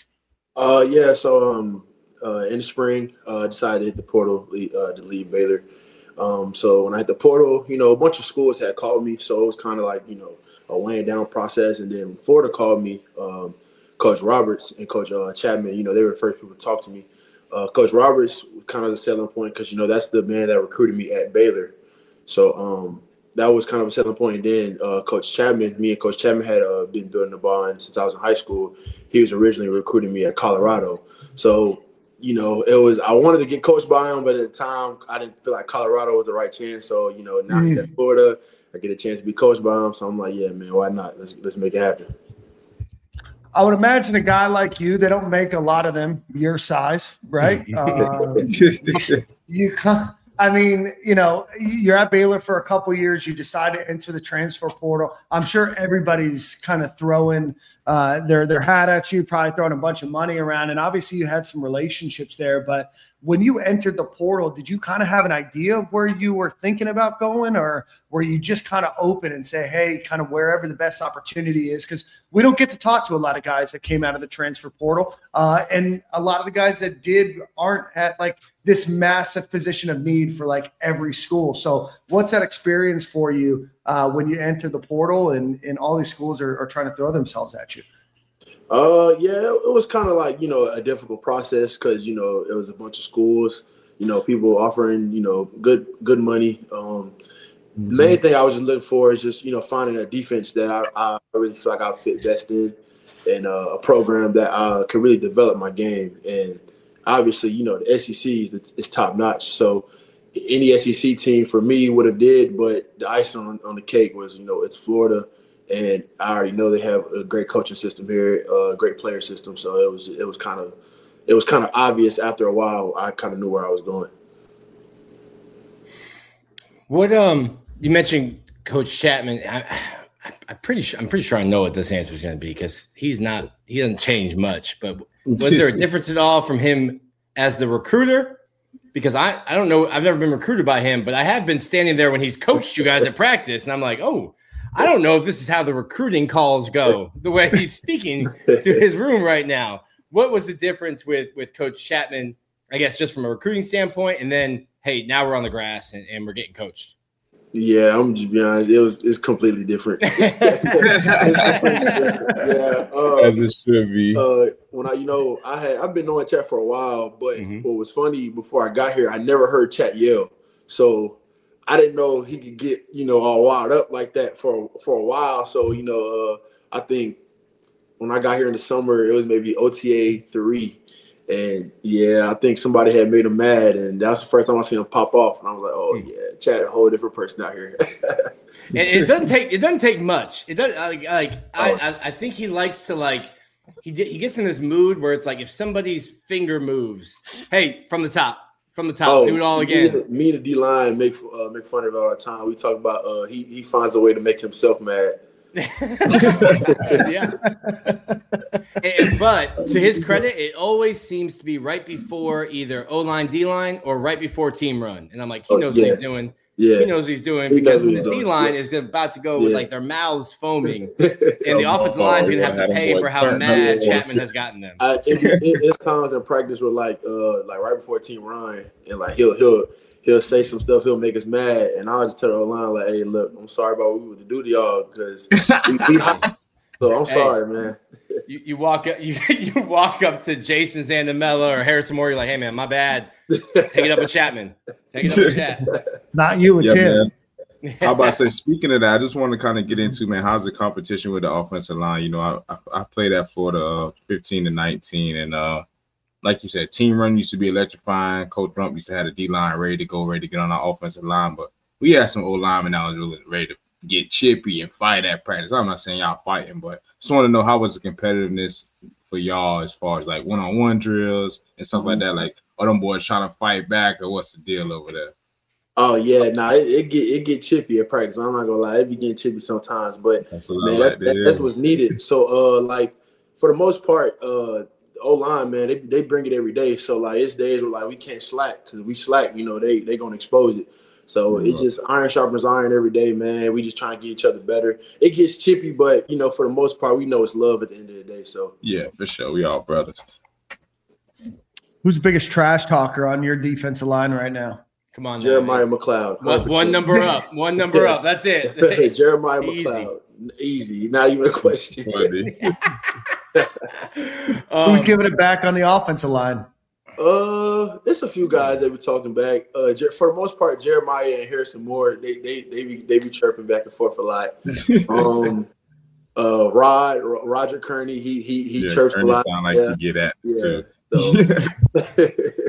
In the spring, decided to hit the portal to leave Baylor. So when I hit the portal, a bunch of schools had called me. So it was kind of like, a weighing down process. And then Florida called me, Coach Roberts and Coach Chapman. They were the first people to talk to me. Coach Roberts was kind of the selling point because, that's the man that recruited me at Baylor. So that was kind of a selling point. And then Coach Chapman, me and Coach Chapman had been building the bond since I was in high school. He was originally recruiting me at Colorado. So, I wanted to get coached by him, but at the time I didn't feel like Colorado was the right chance. So, now he's at Florida, I get a chance to be coached by him. So I'm like, yeah, man, why not? Let's make it happen. I would imagine a guy like you, they don't make a lot of them your size, right? You're at Baylor for a couple of years. You decide to enter the transfer portal. I'm sure everybody's kind of throwing their hat at you, probably throwing a bunch of money around. And obviously you had some relationships there. But when you entered the portal, did you kind of have an idea of where you were thinking about going, or were you just kind of open and say, hey, kind of wherever the best opportunity is? Because we don't get to talk to a lot of guys that came out of the transfer portal, and a lot of the guys that did aren't at like this massive position of need for like every school. So what's that experience for you when you enter the portal and all these schools are trying to throw themselves at you? Yeah, it was kind of like, a difficult process because, it was a bunch of schools, people offering, good money. The main thing I was just looking for is just, finding a defense that I really feel like I fit best in, and a program that can really develop my game. And obviously, the SEC is top notch. So any SEC team for me would have did, but the icing on the cake was, it's Florida. And I already know they have a great coaching system here, a great player system. So it was kind of obvious after a while. I kind of knew where I was going. What you mentioned Coach Chapman. I'm pretty sure I know what this answer is going to be because he doesn't change much. But was there a difference at all from him as the recruiter? Because I don't know. I've never been recruited by him, but I have been standing there when he's coached you guys at practice, and I'm like, oh. I don't know if this is how the recruiting calls go, the way he's speaking to his room right now. What was the difference with Coach Chapman, I guess, just from a recruiting standpoint? And then, hey, now we're on the grass and we're getting coached. Yeah, I'm just being honest. It's completely different. As it should be. When I've been knowing Chat for a while, but what was funny before I got here, I never heard Chat yell. So I didn't know he could get, all wired up like that for a while. So, I think when I got here in the summer, it was maybe OTA 3. And, yeah, I think somebody had made him mad. And that's the first time I seen him pop off. And I was like, oh, yeah, Chad, a whole different person out here. And it doesn't take much. It doesn't I think he likes to he gets in this mood where it's like if somebody's finger moves, hey, from the top, do it all again. Me and the D-line make fun of it all the time. We talk about he finds a way to make himself mad. Yeah. But to his credit, it always seems to be right before either O-line, D-line, or right before team run. And I'm like, he knows what he's doing. Yeah. He knows what he's doing because the D-line is about to go with like their mouths foaming. And the offensive line's going to have to pay for how mad Chapman has gotten them. It's times in practice where like right before team run, and like he'll say some stuff, he'll make us mad, and I'll just tell the line like, hey, look, I'm sorry about what we would do to y'all because we hot. So I'm sorry, man. You walk up to Jason Zandamella or Harrison Moore, you're like, hey man, my bad. Take it up with Chapman. Take it up with Chat. It's not you, it's him. Man. How about speaking of that, I just want to kind of get into, man, how's the competition with the offensive line? I played at Florida 15 to 19, and like you said, team run used to be electrifying. Coach Rump used to have a D-line ready to get on our offensive line, but we had some old linemen that was really ready to get chippy and fight at practice. I'm not saying y'all fighting, but just want to know how was the competitiveness for y'all as far as like one-on-one drills and stuff like that? Like, are them boys trying to fight back, or what's the deal over there? Oh yeah, it get chippy at practice. I'm not gonna lie, it be getting chippy sometimes, but man, that's what's needed. So like for the most part, O-line, man, they bring it every day. So like it's days where like we can't slack because we slack, they gonna expose it. So it just iron sharpens iron every day, man. We just trying to get each other better. It gets chippy, but for the most part, we know it's love at the end of the day. So yeah, for sure, we all brothers. Who's the biggest trash talker on your defensive line right now? Come on, Jeremiah McLeod. One number up. One number up. That's it. Hey, Jeremiah McLeod. Easy. Not even a question. Who's giving it back on the offensive line? There's a few guys that be talking back. For the most part, Jeremiah and Harrison Moore, they be chirping back and forth a lot. Roger Kearney, he chirps a lot. Sound like you get at too. So.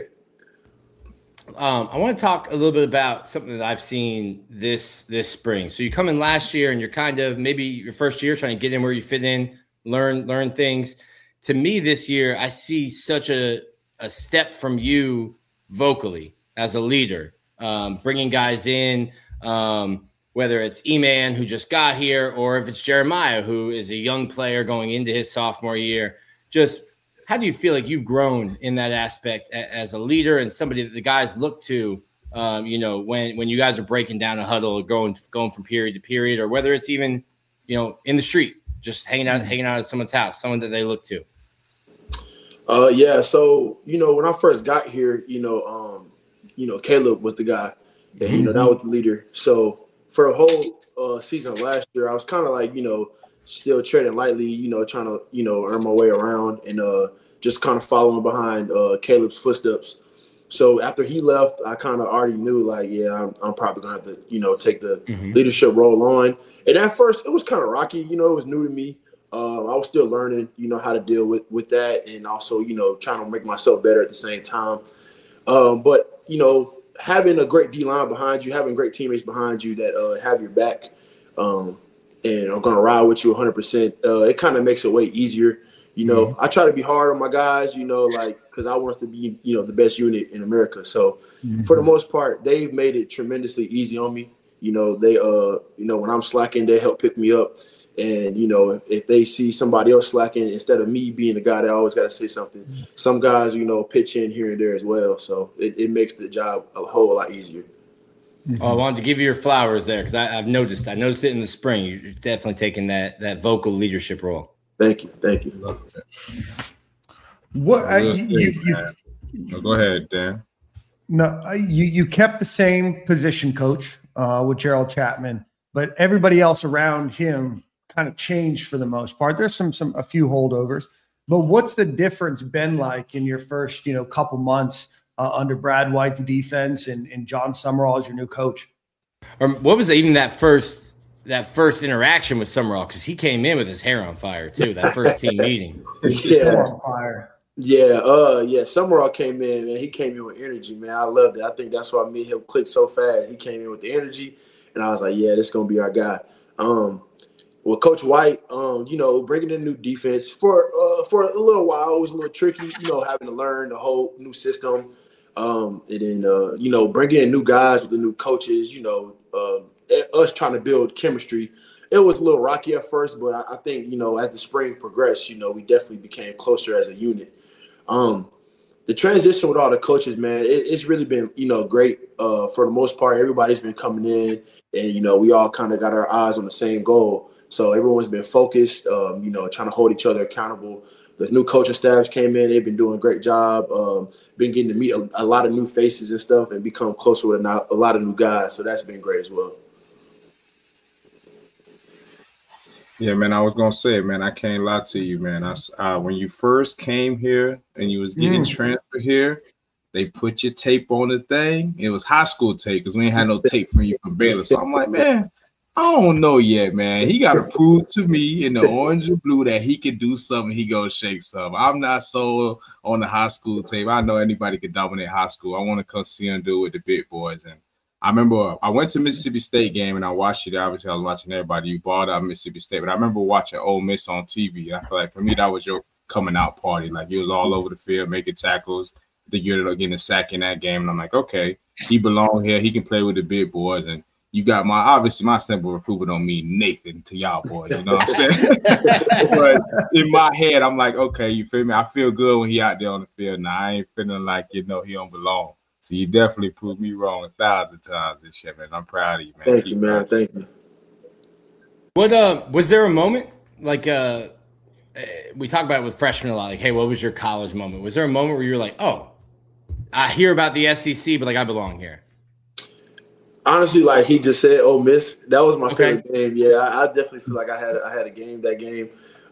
I want to talk a little bit about something that I've seen this spring. So you come in last year and you're kind of maybe your first year trying to get in where you fit in, learn things. To me this year, I see such a step from you vocally as a leader, bringing guys in, whether it's E-Man who just got here or if it's Jeremiah who is a young player going into his sophomore year, just how do you feel like you've grown in that aspect as a leader and somebody that the guys look to, when you guys are breaking down a huddle or going from period to period, or whether it's even, in the street, just hanging out at someone's house, someone that they look to? Yeah. So, when I first got here, Caleb was the guy, and, that was the leader. So for a whole season last year, I was kind of like, still treading lightly, trying to, earn my way around and just kind of following behind Caleb's footsteps. So after he left, I kind of already knew, like, yeah, I'm probably going to have to, take the leadership role on. And at first, it was kind of rocky. It was new to me. I was still learning, how to deal with that, and also, trying to make myself better at the same time. But, having a great D-line behind you, having great teammates behind you that have your back and are going to ride with you 100%, it kind of makes it way easier. I try to be hard on my guys, because I want us to be, the best unit in America. So for the most part, they've made it tremendously easy on me. They, when I'm slacking, they help pick me up. And, if they see somebody else slacking, instead of me being the guy that always got to say something, some guys, pitch in here and there as well. So it makes the job a whole lot easier. Oh, I wanted to give you your flowers there because I noticed it in the spring. You're definitely taking that vocal leadership role. Thank you. What go ahead, Dan. No, you kept the same position coach with Gerald Chapman, but everybody else around him kind of changed for the most part. There's a few holdovers, but what's the difference been like in your first, couple months under Brad White's defense and John Summerall as your new coach? Or what was even that first interaction with Summerall? Because he came in with his hair on fire too. That first team meeting, on fire. Yeah. Summerall came in, and he came in with energy, man. I loved it. I think that's why me and him clicked so fast. He came in with the energy, and I was like, yeah, this is gonna be our guy. Well, Coach White, bringing in a new defense for a little while, it was a little tricky, having to learn the whole new system. And then, bringing in new guys with the new coaches, us trying to build chemistry. It was a little rocky at first, but I think, as the spring progressed, we definitely became closer as a unit. The transition with all the coaches, man, it's really been, great. For the most part, everybody's been coming in and, we all kind of got our eyes on the same goal. So everyone's been focused, trying to hold each other accountable. The new coaching staffs came in. They've been doing a great job, been getting to meet a lot of new faces and stuff and become closer with a lot of new guys. So that's been great as well. Yeah, man, I was going to say, man, I can't lie to you, man. When you first came here and you was getting transferred here, they put your tape on the thing. It was high school tape because we ain't had no tape from you from Baylor. So I'm like, man, I don't know yet, man. He got to prove to me in the orange and blue that he can do something. He going to shake something. I'm not sold on the high school tape. I know anybody can dominate high school. I want to come see him do it with the big boys. And I remember I went to Mississippi State game and I watched it. Obviously, I was watching everybody. You balled out Mississippi State. But I remember watching Ole Miss on TV. I feel like for me, that was your coming out party. Like, he was all over the field making tackles. I think you ended up getting a sack in that game. And I'm like, okay, he belongs here. He can play with the big boys. And you got my simple approval don't mean Nathan to y'all boys, you know what I'm saying? But in my head, I'm like, okay, you feel me? I feel good when he out there on the field. Now I ain't feeling like, he don't belong. So you definitely proved me wrong 1,000 times this year, man. I'm proud of you, man. Thank you, man. Thank you. What was there a moment like we talk about it with freshmen a lot, like, hey, what was your college moment? Was there a moment where you were like, oh, I hear about the SEC, but like I belong here? Honestly, like he just said, Ole Miss. That was my favorite game. Yeah, I definitely feel like I had a game that game.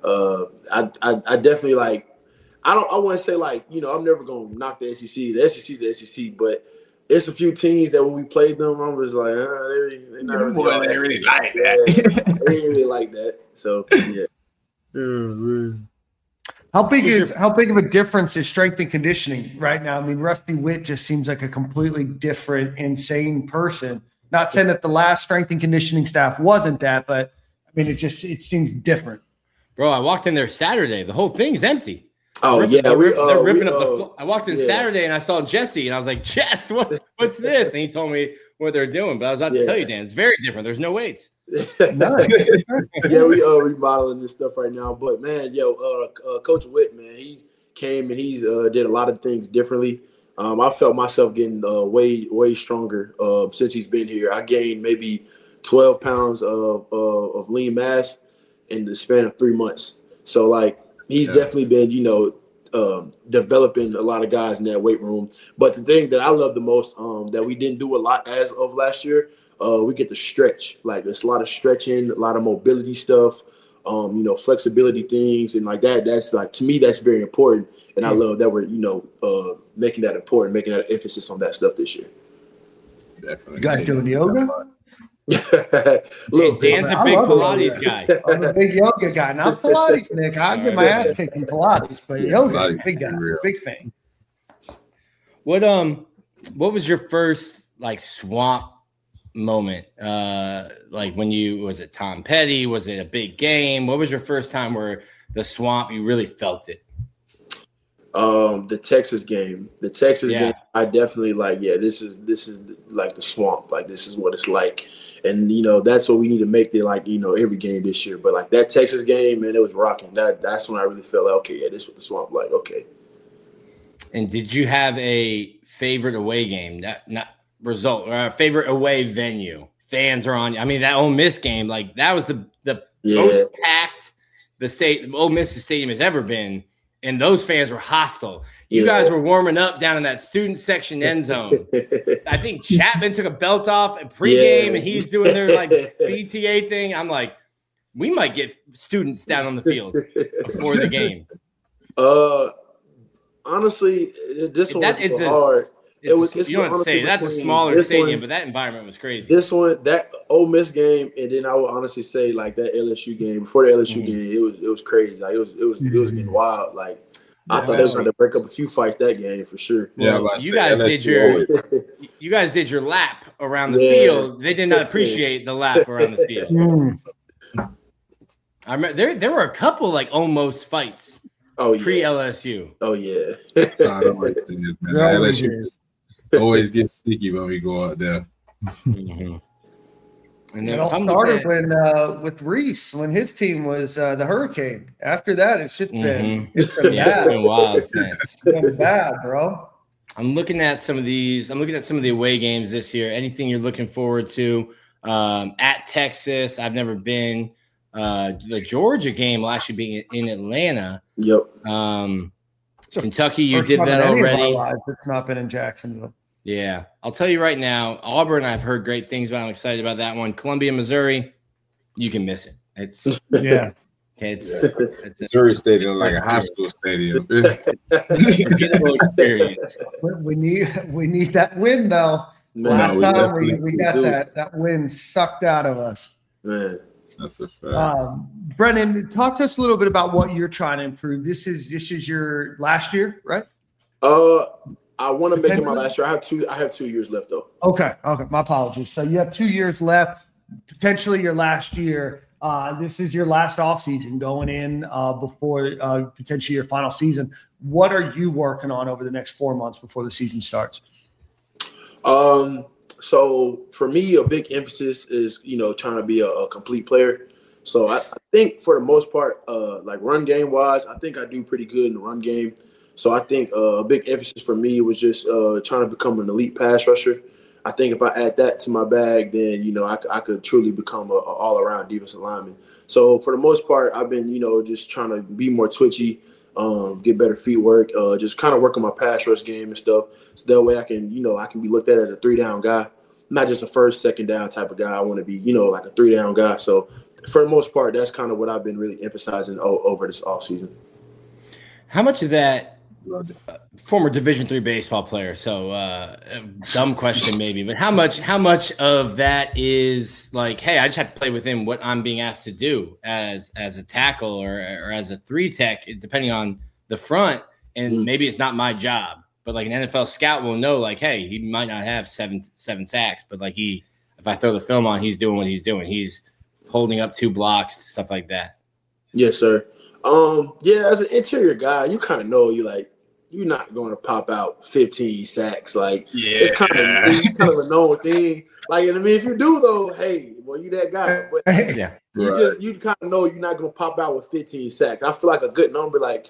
I definitely like. I wouldn't say like I'm never gonna knock the SEC. The SEC is the SEC, but it's a few teams that when we played them, I was like, they're not really like that. They didn't really like that. So yeah. How big of a difference is strength and conditioning right now? I mean, Rusty Witt just seems like a completely different, insane person. Not saying that the last strength and conditioning staff wasn't that, but I mean, it seems different. Bro, I walked in there Saturday. The whole thing's empty. Oh, they're ripping up the – I walked in Saturday and I saw Jesse and I was like, Jess, what's this? And he told me what they're doing. But I was about to tell you, Dan, it's very different. There's no weights. Yeah, we remodeling this stuff right now. But, man, Coach Witt, man, came and he's did a lot of things differently. I felt myself getting way stronger since he's been here. I gained maybe 12 pounds of lean mass in the span of 3 months. So like he's definitely been, developing a lot of guys in that weight room. But the thing that I love the most that we didn't do a lot as of last year, we get to stretch. Like there's a lot of stretching, a lot of mobility stuff, flexibility things and like that. That's like, to me, that's very important. And I love that we're, making that important, making that emphasis on that stuff this year. Definitely. You guys doing yoga? Look, Dan's a big Pilates guy. I'm a big yoga guy, not Pilates, Nick. I get my ass kicked in Pilates, but yoga, big guy, big fan. What was your first like swamp moment? Like when was it Tom Petty? Was it a big game? What was your first time where the swamp you really felt it? The Texas game. The Texas game, I definitely like, this is like the swamp. Like this is what it's like. And that's what we need to make every game this year. But like that Texas game, man, it was rocking. That's when I really felt like, okay, this is what the swamp like, okay. And did you have a favorite away game? Not result or a favorite away venue? Fans are on. I mean, that Ole Miss game, like that was the most packed the Ole Miss stadium has ever been. And those fans were hostile. You guys were warming up down in that student section end zone. I think Chapman took a belt off at pregame, and he's doing their like BTA thing. I'm like, we might get students down on the field before the game. Honestly, this one was hard. You don't have to say that's a smaller stadium, but that environment was crazy. This one, that Ole Miss game, and then I would honestly say like that LSU game. Before the LSU game, it was crazy. Like it was getting wild. Like I thought they was going to break up a few fights that game for sure. Yeah, you guys did your lap around the field. They did not appreciate the lap around the field. I remember there were a couple like almost fights. Pre LSU. Oh yeah. LSU always gets sticky when we go out there. And then it all started with Reese when his team was the Hurricane. After that, it's just been bad. It's been wild. It's been bad, bro. I'm looking at some of these. I'm looking at some of the away games this year. Anything you're looking forward to? At Texas, I've never been. The Georgia game will actually be in Atlanta. Yep. Kentucky, you did that already. It's not been in Jacksonville. Yeah. I'll tell you right now, Auburn, I've heard great things about. I'm excited about that one. Columbia, Missouri, you can miss it. It's it's Missouri Stadium like a high school stadium. Forgettable experience. We need that win though. Last time we got that win sucked out of us. Man. That's a fact. Brennan, talk to us a little bit about what you're trying to improve. This is your last year, right? I want to make it my last year. I have 2 years left though. Okay. My apologies. So you have 2 years left, potentially your last year. This is your last offseason going in before potentially your final season. What are you working on over the next 4 months before the season starts? So for me, a big emphasis is, trying to be a complete player. So I think for the most part, like run game wise, I think I do pretty good in the run game. So I think a big emphasis for me was just trying to become an elite pass rusher. I think if I add that to my bag, then, I could truly become an all-around defensive lineman. So for the most part, I've been, just trying to be more twitchy, get better feet work, just kind of work on my pass rush game and stuff. So that way I can be looked at as a 3-down guy, not just a first, second down type of guy. I want to be, like a 3-down guy. So for the most part, that's kind of what I've been really emphasizing over this offseason. How much of that, former Division III baseball player, so dumb question maybe, but how much of that is like, hey, I just have to play within what I'm being asked to do as a tackle or as a 3-tech, depending on the front, and maybe it's not my job, but like an NFL scout will know, like, hey, he might not have seven sacks, but like if I throw the film on, he's doing what he's doing. He's holding up 2 blocks, stuff like that. Yes, sir. As an interior guy, you kind of know you're not going to pop out 15 sacks. Like, it's kind of a known thing. Like, if you do though, hey, well, you that guy. But you kind of know you're not going to pop out with 15 sacks. I feel like a good number, like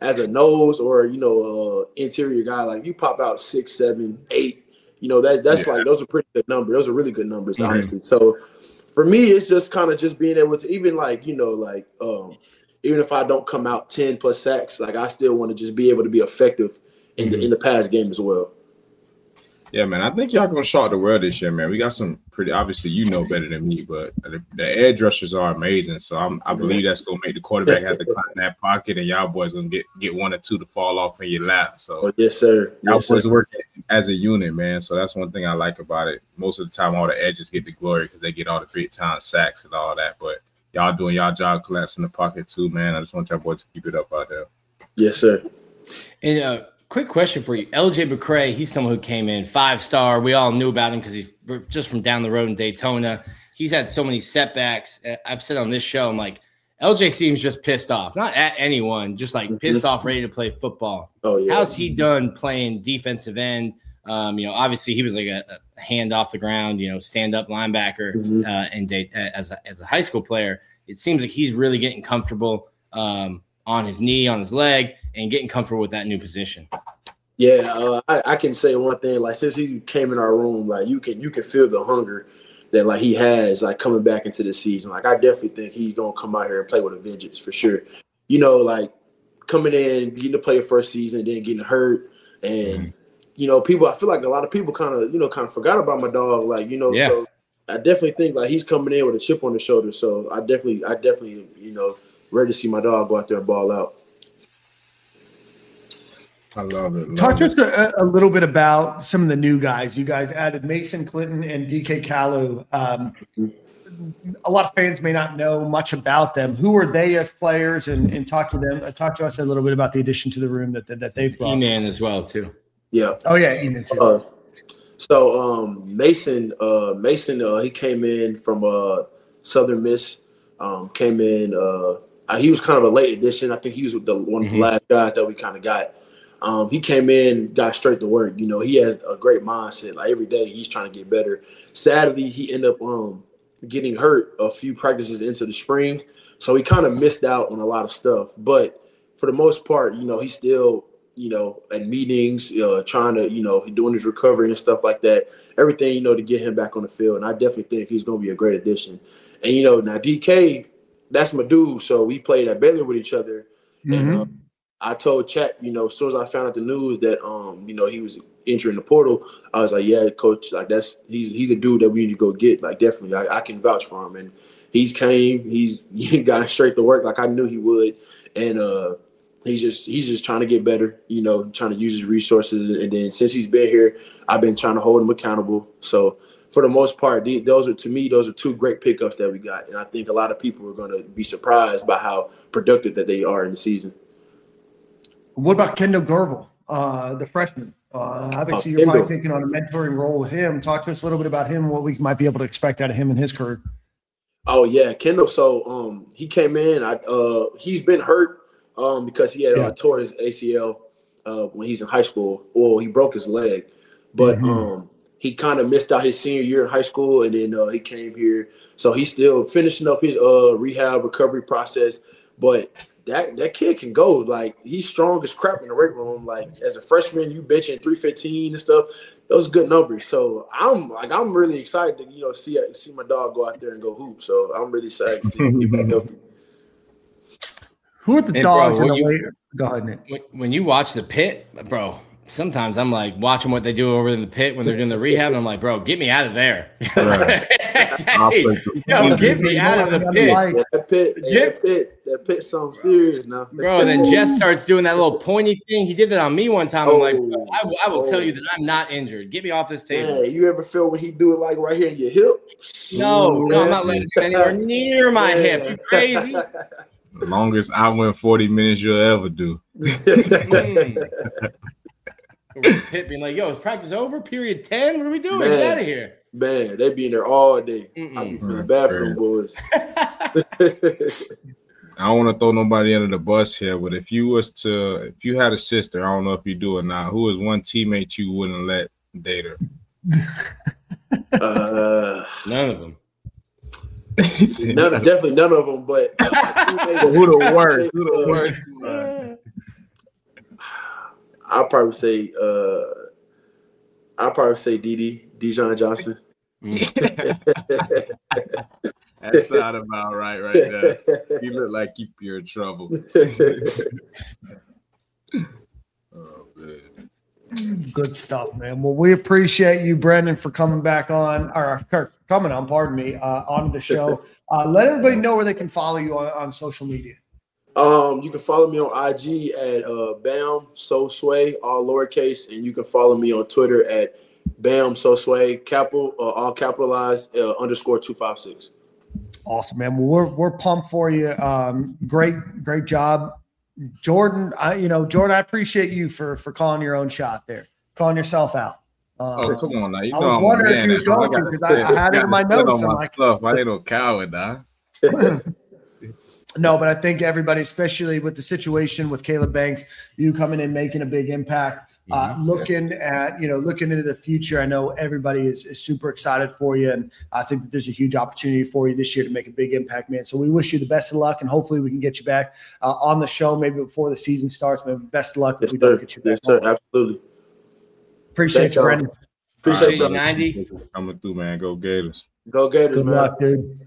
as a nose or, interior guy, like you pop out 6, 7, 8, that's like, those are pretty good numbers. Those are really good numbers, honestly. So for me, it's just kind of just being able to even like, even if I don't come out 10 plus sacks, like I still want to just be able to be effective in the pass game as well. Yeah, man, I think y'all gonna shock the world this year, man. We got some pretty, obviously, better than me, but the edge rushers are amazing. So I believe that's gonna make the quarterback have to climb that pocket, and y'all boys gonna get 1 or 2 to fall off in your lap. So yes, sir. Y'all boys working as a unit, man. So that's one thing I like about it. Most of the time, all the edges get the glory because they get all the big time sacks and all that. But y'all doing y'all job collapsing the pocket too, man. I just want y'all boys to keep it up out there. Yes, sir. And quick question for you. LJ McCray, he's someone who came in 5-star. We all knew about him because he's just from down the road in Daytona. He's had so many setbacks. I've said on this show, I'm like, LJ seems just pissed off. Not at anyone, just like pissed off, ready to play football. Oh, yeah. How's he done playing defensive end? Obviously he was like a hand off the ground, stand-up linebacker as a high school player. It seems like he's really getting comfortable on his knee, on his leg, and getting comfortable with that new position. Yeah, I can say one thing. Like since he came in our room, like you can feel the hunger that like he has, like coming back into the season. Like I definitely think he's gonna come out here and play with a vengeance for sure. Like coming in, getting to play a first season, then getting hurt, and people. I feel like a lot of people kind of forgot about my dog. Like so I definitely think like he's coming in with a chip on his shoulder. So I definitely ready to see my dog go out there and ball out. I love it. Talk to us a little bit about some of the new guys. You guys added Mason Clinton and DK Kalu. A lot of fans may not know much about them. Who are they as players? And talk to them. Talk to us a little bit about the addition to the room that they've brought. E-Man as well too. Yeah. Oh yeah, E-Man too. Mason, he came in from Southern Miss. Came in. He was kind of a late addition. I think he was one of the last guys that we kind of got. He came in, got straight to work. He has a great mindset. Like every day, he's trying to get better. Sadly, he ended up getting hurt a few practices into the spring, so he kind of missed out on a lot of stuff. But for the most part, he's still, at meetings, trying to, doing his recovery and stuff like that. Everything, to get him back on the field. And I definitely think he's going to be a great addition. And now DK, that's my dude. So we played at Baylor with each other, and I told Chat, as soon as I found out the news that, he was entering the portal, I was like, yeah, coach, like he's a dude that we need to go get. Like, definitely, I can vouch for him. And he got straight to work like I knew he would. And he's just trying to get better, trying to use his resources. And then since he's been here, I've been trying to hold him accountable. So for the most part, those are 2 great pickups that we got. And I think a lot of people are going to be surprised by how productive that they are in the season. What about Kendall Gerbil, the freshman? Obviously, you're probably taking on a mentoring role with him. Talk to us a little bit about him, what we might be able to expect out of him in his career. Oh, yeah, Kendall. So he came in. He's been hurt because he had tore his ACL when he's in high school. Well, he broke his leg. But he kind of missed out his senior year in high school, and then he came here. So he's still finishing up his rehab recovery process. But that kid can go. Like, he's strong as crap in the weight room. Like, as a freshman, you benching 315 and stuff. Those are good numbers. So I'm really excited to see my dog go out there and go hoop. So I'm really excited to see him get back healthy. Who are the dogs in the weight? Go ahead, Nick. When you watch the pit, bro. Sometimes I'm like watching what they do over in the pit when they're doing the rehab, and I'm like, bro, get me out of there. Hey, get me out of the pit. That pit something serious now. Bro, and then Jess starts doing that little pointy thing. He did that on me one time. I'm like, I will tell you that I'm not injured. Get me off this table. Yeah, you ever feel when he do it like right here in your hip? No, I'm not letting it anywhere near my hip. You crazy? The longest I went 40 minutes you'll ever do. Pit being like, yo, is practice over? Period 10? What are we doing? Get out of here. Man, they be in there all day. I be feeling bad for them boys. I don't want to throw nobody under the bus here, but if you had a sister, I don't know if you do or not, who is one teammate you wouldn't let date her? None of them. Definitely none of them, but who the worst? I'll probably say Dijon Johnson. That sounded about right there. You look like you're in trouble. Oh, man. Good stuff, man. Well, we appreciate you, Brendan, for coming back on, onto the show. Let everybody know where they can follow you on social media. You can follow me on IG at Bam So Sway, all lowercase, and you can follow me on Twitter at Bam So Sway, all capitalized _256. Awesome, man. Well, we're pumped for you. Great job, Jordan. Jordan, I appreciate you for calling your own shot there, calling yourself out. Come on now. I was wondering if you was going to, because I had it in my notes. I'm like, I ain't no coward, nah. No, but I think everybody, especially with the situation with Caleb Banks, you coming in, making a big impact, looking into the future. I know everybody is super excited for you, and I think that there's a huge opportunity for you this year to make a big impact, man. So we wish you the best of luck, and hopefully we can get you back on the show maybe before the season starts. Maybe best of luck if we don't get you back. Yes, sir. Absolutely. Appreciate you, Brendan. Appreciate you, 90. Coming through, man. Go Gators. Go Gators, Good man. luck, dude.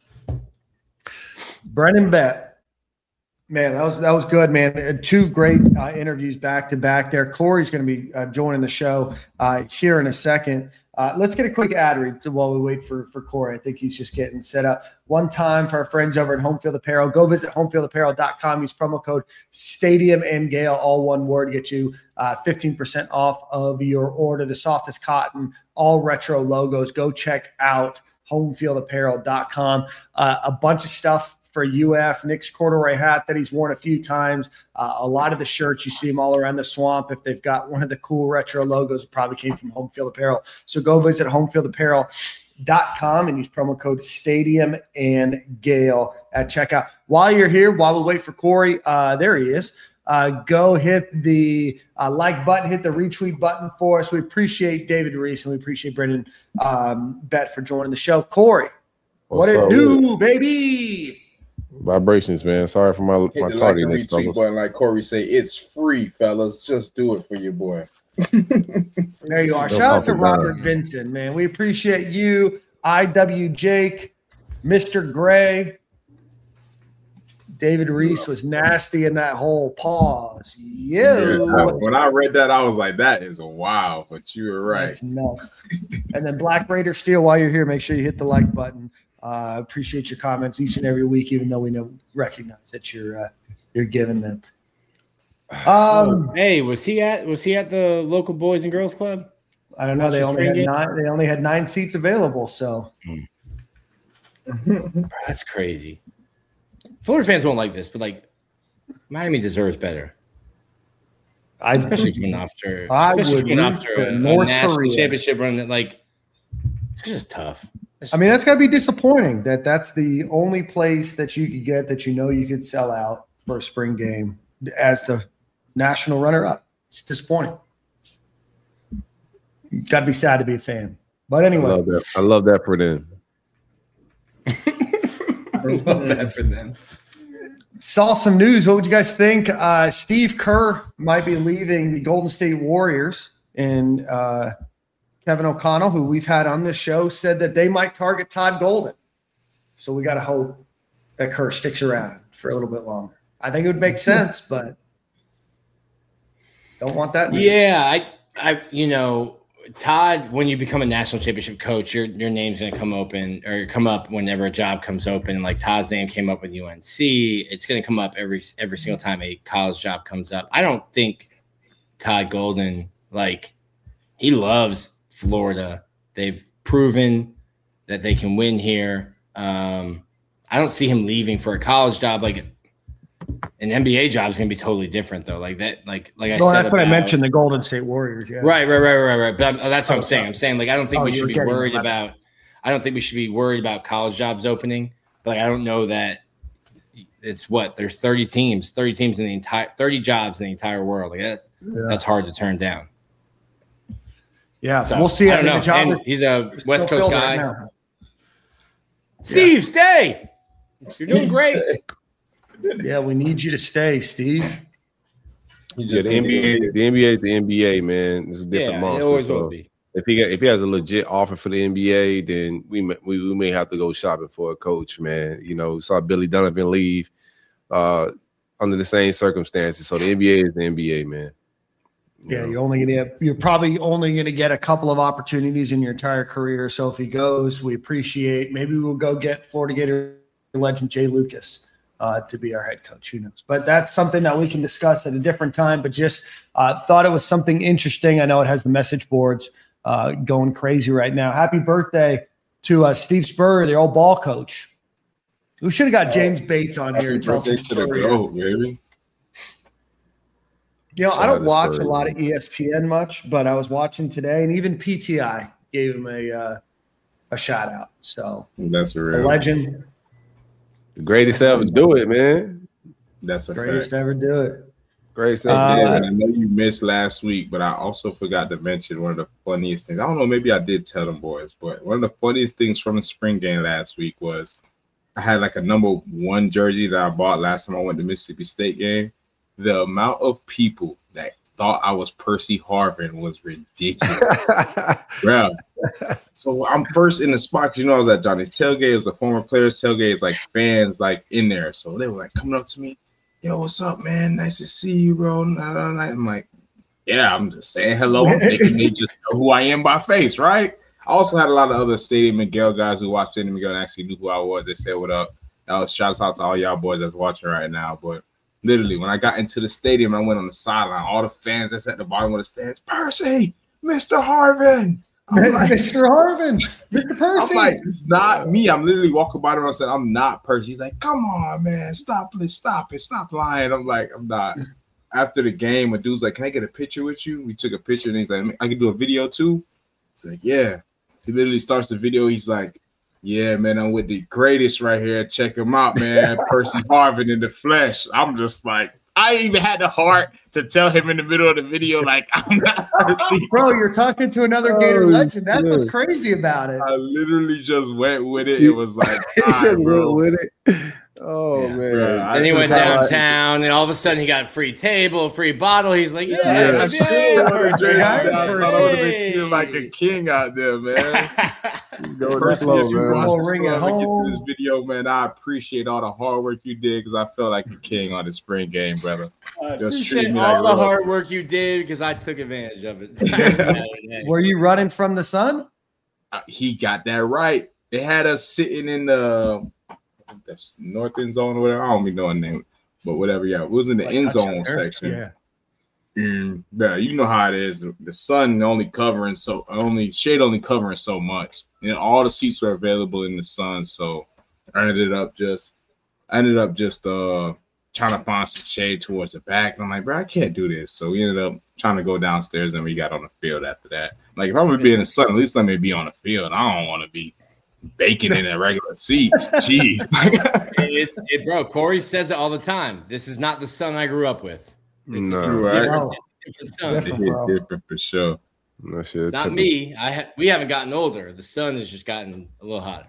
Brendan Bett, man, that was good, man. Two great interviews back to back there. Corey's going to be joining the show here in a second. Let's get a quick ad read while we wait for Corey. I think he's just getting set up. One time for our friends over at Home Field Apparel, go visit homefieldapparel.com. Use promo code Stadium and Gale, all one word, to get you 15% off of your order. The softest cotton, all retro logos. Go check out homefieldapparel.com. A bunch of stuff for UF, Nick's corduroy hat that he's worn a few times. A lot of the shirts, you see them all around the swamp. If they've got one of the cool retro logos, it probably came from Home Field Apparel. So go visit homefieldapparel.com and use promo code Stadium and Gale at checkout. While you're here, while we wait for Corey, there he is. Go hit the like button, hit the retweet button for us. We appreciate David Reese and we appreciate Brendan Bett for joining the show. Corey, what it do, baby? Vibrations, man. Sorry for my tardiness, fellas. Like Corey say, it's free, fellas. Just do it for your boy. There you are. Shout out to Robert Vincent, man. We appreciate you. IW Jake, Mr. Gray. David Reese was nasty in that whole pause. Yeah. When I read that, I was like, that is wild, but you were right. That's nuts. And then Black Raider Steel, while you're here, make sure you hit the like button. Appreciate your comments each and every week, even though we recognize that you're giving them. Hey, was he at the local Boys and Girls Club? I don't know. They only had 9 seats available. So that's crazy. Florida fans won't like this, but like Miami deserves better. Especially coming after a national championship run. That like it's just tough. That's got to be disappointing. That's the only place that you could get that you could sell out for a spring game as the national runner-up. It's disappointing. Got to be sad to be a fan. But anyway, I love that for them. Saw some news. What would you guys think? Steve Kerr might be leaving the Golden State Warriors, and Kevin O'Connell, who we've had on this show, said that they might target Todd Golden. So we got to hope that Kerr sticks around for a little bit longer. I think it would make sense, but don't want that news. Yeah, Todd, when you become a national championship coach, your name's going to come up whenever a job comes open. And like Todd's name came up with UNC, it's going to come up every single time a college job comes up. I don't think Todd Golden, he loves Florida. They've proven that they can win here. I don't see him leaving for a college job. Like an NBA job is going to be totally different, though. Like that, like I said, that's what I mentioned. The Golden State Warriors. Yeah. Right. But that's what I'm saying. I'm saying I don't think we should be worried about. I don't think we should be worried about college jobs opening. But I don't know that it's there's 30 teams in the entire 30 jobs in the entire world. That's hard to turn down. Yeah, so, we'll see. I don't know. He's a West Coast guy. Right, Steve, stay. You're doing great. Yeah, we need you to stay, Steve. Yeah, the NBA is the NBA, man. It's a different monster. It always will be. If he has a legit offer for the NBA, then we may have to go shopping for a coach, man. You know, we saw Billy Donovan leave under the same circumstances. So the NBA is the NBA, man. Yeah, you're probably only gonna get a couple of opportunities in your entire career. So if he goes, we appreciate. Maybe we'll go get Florida Gator legend Jay Lucas to be our head coach. Who knows? But that's something that we can discuss at a different time. But just thought it was something interesting. I know it has the message boards going crazy right now. Happy birthday to Steve Spurrier, the old ball coach. We should have got James Bates on here. Happy birthday to the GOAT, baby. You know, I don't watch a lot of ESPN much, but I was watching today, and even PTI gave him a shout out. So that's a real legend. The greatest ever do it, man. That's a greatest ever do it. Greatest ever. And I know you missed last week, but I also forgot to mention one of the funniest things. I don't know, maybe I did tell them boys, but one of the funniest things from the spring game last week was I had like a number 1 jersey that I bought last time I went to Mississippi State game. The amount of people that thought I was Percy Harvin was ridiculous. Bro. So I'm first in the spot because, you know, I was at Johnny's tailgate. It was a former players' tailgate. It's like fans like in there. So they were like coming up to me. Yo, what's up, man? Nice to see you, bro. I'm like, yeah, I'm just saying hello. I'm thinking they just know who I am by face, right? I also had a lot of other Stadium Miguel guys who watched Stadium Miguel and actually knew who I was. They said, what up? Shouts out to all y'all boys that's watching right now. But literally, when I got into the stadium, I went on the sideline. All the fans that's at the bottom of the stands, Percy, Mr. Harvin. I'm like, Mr. Harvin, Mr. Percy. I'm like, it's not me. I'm literally walking by them and I said, I'm not Percy. He's like, come on, man. Stop it. Stop lying. I'm like, I'm not. After the game, a dude's like, can I get a picture with you? We took a picture and he's like, I can do a video too. He's like, yeah. He literally starts the video. He's like, yeah, man, I'm with the greatest right here. Check him out, man. Percy Harvin in the flesh. I'm just like, I even had the heart to tell him in the middle of the video, like, I'm not Percy. Bro, you're talking to another Gator legend. That's what's crazy about it. I literally just went with it. It was like, bro. With it. Oh, yeah, man. Bro, and he went downtown, and all of a sudden he got free table, free bottle. He's like, yeah. I would have been feeling like a king out there, man. Percy, if you watch this video, man, I appreciate all the hard work you did because I felt like a king on the spring game, brother. I appreciate all the hard work you did because I took advantage of it. Were you running from the sun? He got that right. They had us sitting in the north end zone or whatever. I don't even know the name, but whatever. Yeah, it was in the end zone section. Yeah. Yeah, you know how it is. The sun only covering shade only covering so much. And all the seats were available in the sun, so I ended up just trying to find some shade towards the back. And I'm like, bro, I can't do this. So we ended up trying to go downstairs, and we got on the field after that. Like, if I'm gonna be in the sun, at least let me be on the field. I don't want to be baking in a regular seats. Jeez. Bro, Corey says it all the time. This is not the sun I grew up with. It's different for sure. No shit. It's not me. We haven't gotten older. The sun has just gotten a little hotter.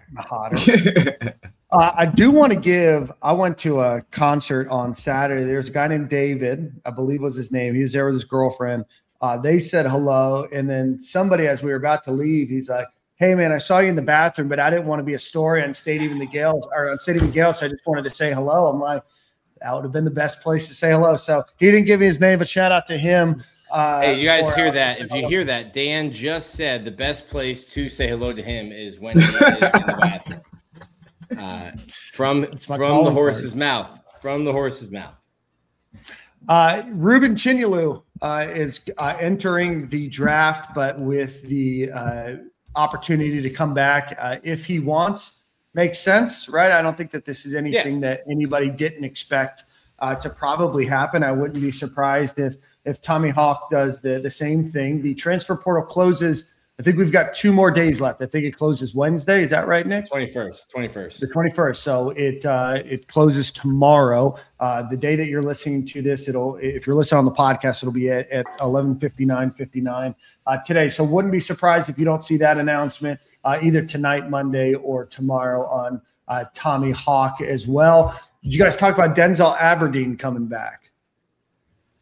I do want to give. I went to a concert on Saturday. There's a guy named David, I believe was his name. He was there with his girlfriend. They said hello, and then somebody, as we were about to leave, he's like, "Hey man, I saw you in the bathroom, but I didn't want to be a story on Stadium Miguel, so I just wanted to say hello." I'm like, that would have been the best place to say hello. So he didn't give me his name, but shout out to him. Hey, you guys hear that? If you hear that, Dan just said the best place to say hello to him is when he is in the bathroom. From the horse's mouth. From the horse's mouth. Ruben Chinyelu is entering the draft, but with the opportunity to come back if he wants. Makes sense, right? I don't think that this is anything that anybody didn't expect to probably happen. I wouldn't be surprised if Tommy Hawk does the same thing. The transfer portal closes. I think we've got 2 more days left. I think it closes Wednesday. Is that right, Nick? 21st. The 21st. So it closes tomorrow. The day that you're listening to this, if you're listening on the podcast, it'll be at 11:59 today. So wouldn't be surprised if you don't see that announcement either tonight, Monday, or tomorrow on Tommy Hawk as well. Did you guys talk about Denzel Aberdeen coming back?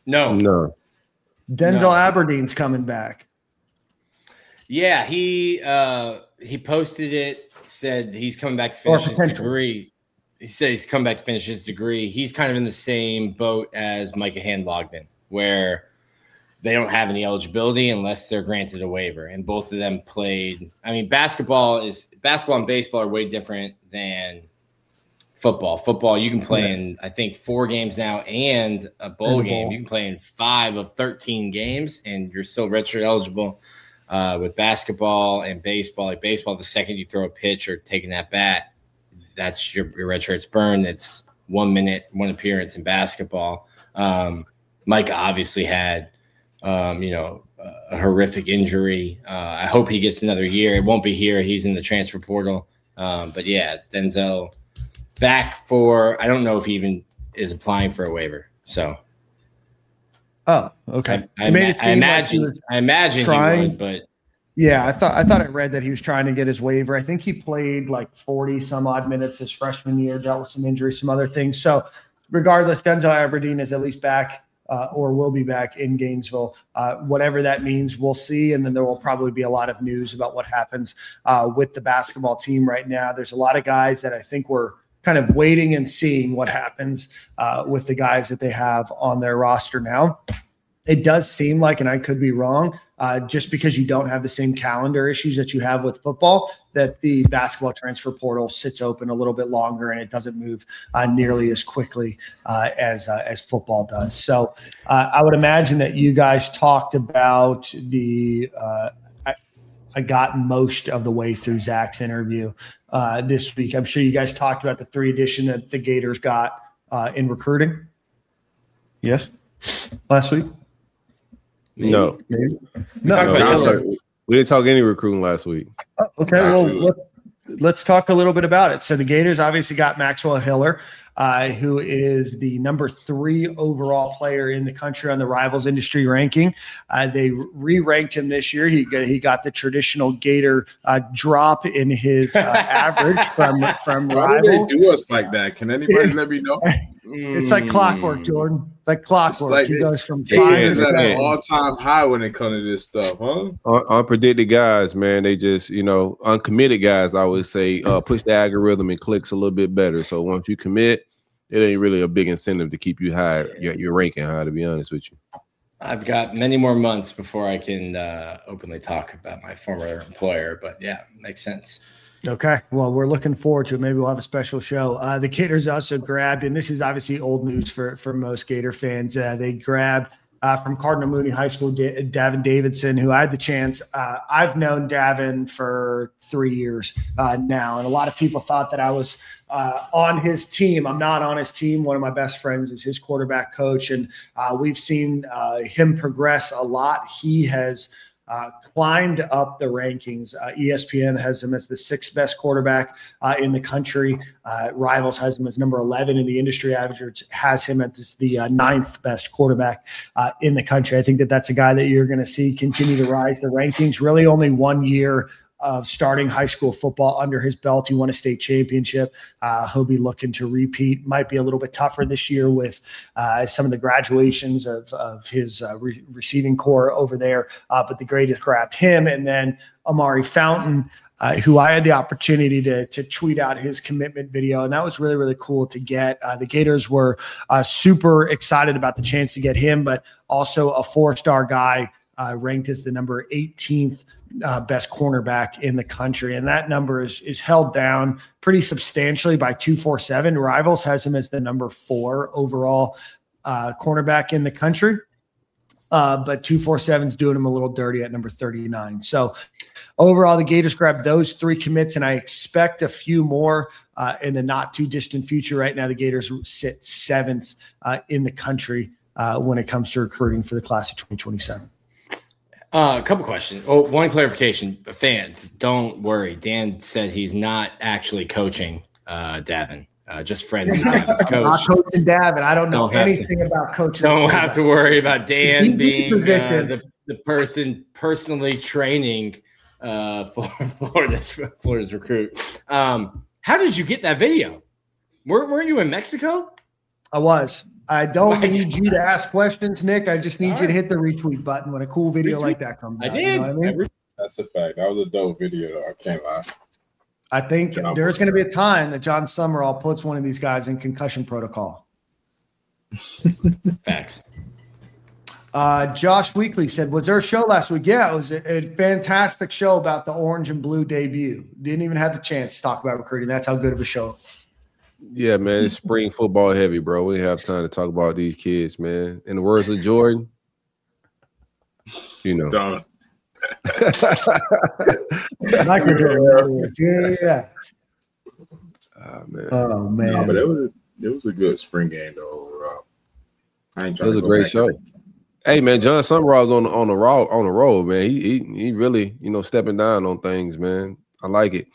No. Denzel Aberdeen's coming back. Yeah, he posted it, said he's coming back to finish his degree. He said he's coming back to finish his degree. He's kind of in the same boat as Micah Hand-Logden, where they don't have any eligibility unless they're granted a waiver. And both of them played. I mean, basketball and baseball are way different than football. Football, you can play in, I think, 4 games now and a bowl game. You can play in 5 of 13 games, and you're still redshirt eligible. With basketball and baseball, like baseball, the second you throw a pitch or taking that bat, that's your red shirt's burned. It's 1 minute, 1 appearance in basketball. Micah obviously had, a horrific injury. I hope he gets another year. It won't be here. He's in the transfer portal. But yeah, Denzel back for, I don't know if he even is applying for a waiver. So. Oh, okay. I imagine he would, but yeah, I thought I read that he was trying to get his waiver. I think he played like 40 some odd minutes his freshman year, dealt with some injuries, some other things. So regardless, Denzel Aberdeen is at least back or will be back in Gainesville. Whatever that means, we'll see. And then there will probably be a lot of news about what happens with the basketball team right now. There's a lot of guys that I think we're kind of waiting and seeing what happens with the guys that they have on their roster now. It does seem like, and I could be wrong, just because you don't have the same calendar issues that you have with football, that the basketball transfer portal sits open a little bit longer and it doesn't move nearly as quickly as football does. So I would imagine that you guys talked about I got most of the way through Zach's interview this week. I'm sure you guys talked about the 3 addition that the Gators got in recruiting. Yes, last week. No. Maybe? No. We didn't talk any recruiting last week. Oh, okay, well, let's talk a little bit about it. So the Gators obviously got Maxwell Hiller, who is the number 3 overall player in the country on the Rivals industry ranking. They re-ranked him this year. He got the traditional Gator drop in his average from Why do they do us like that? Can anybody let me know? It's like clockwork, Jordan. It's like clockwork. Like he goes from 5 to at an all-time high when it comes to this stuff, huh? Unpredicted guys, man. They just, uncommitted guys, I would say, push the algorithm and clicks a little bit better. So once you commit, it ain't really a big incentive to keep you high, your ranking high, to be honest with you. I've got many more months before I can openly talk about my former employer, but yeah, makes sense. Okay. Well, we're looking forward to it. Maybe we'll have a special show. The Gators also grabbed, and this is obviously old news for most Gator fans. They grabbed from Cardinal Mooney High School, Davin Davidson, who I had the chance. I've known Davin for 3 years now, and a lot of people thought that I was on his team. I'm not on his team. One of my best friends is his quarterback coach, and we've seen him progress a lot. He has climbed up the rankings. ESPN has him as the 6th best quarterback in the country. Rivals has him as number 11 in the industry. Average has him as the 9th best quarterback in the country. I think that's a guy that you're going to see continue to rise the rankings. Really only 1 year of starting high school football under his belt. He won a state championship. He'll be looking to repeat. Might be a little bit tougher this year with some of the graduations of his receiving core over there. But the Gators grabbed him, and then Amari Fountain, who I had the opportunity to tweet out his commitment video, and that was really, really cool to get. The Gators were super excited about the chance to get him, but also a 4-star guy ranked as the number 18th best cornerback in the country. And that number is held down pretty substantially by 247. Rivals has him as the number 4 overall cornerback in the country. But 247 is doing him a little dirty at number 39. So overall, the Gators grabbed those 3 commits, and I expect a few more in the not too distant future. Right now, the Gators sit 7th in the country when it comes to recruiting for the class of 2027. A couple questions. Oh, one clarification. Fans, don't worry. Dan said he's not actually coaching Davin. Just friends with Davin's coach. Not coaching Davin. I don't know anything about coaching. Don't have to worry about Dan being the person personally training for Florida's recruit. How did you get that video? Weren't you in Mexico? I was. I don't need you to ask questions, Nick. I just need you to hit the retweet button when a cool video like that comes out. I did. You know what I mean? That's a fact. That was a dope video, though. I can't lie. I think there's going to be a time that John Summerall puts one of these guys in concussion protocol. Facts. Josh Weekly said, was there a show last week? Yeah, it was a fantastic show about the orange and blue debut. Didn't even have the chance to talk about recruiting. That's how good of a show. Yeah, man, it's spring football heavy, bro. We have time to talk about these kids, man. In the words of Jordan, you know. Don't. Michael Jordan. Yeah. Oh, man. Oh, man. No, but it was a good spring game, though, overall. It was a great show. Hey, man, John Summerall's on the road, man. He really, stepping down on things, man. I like it.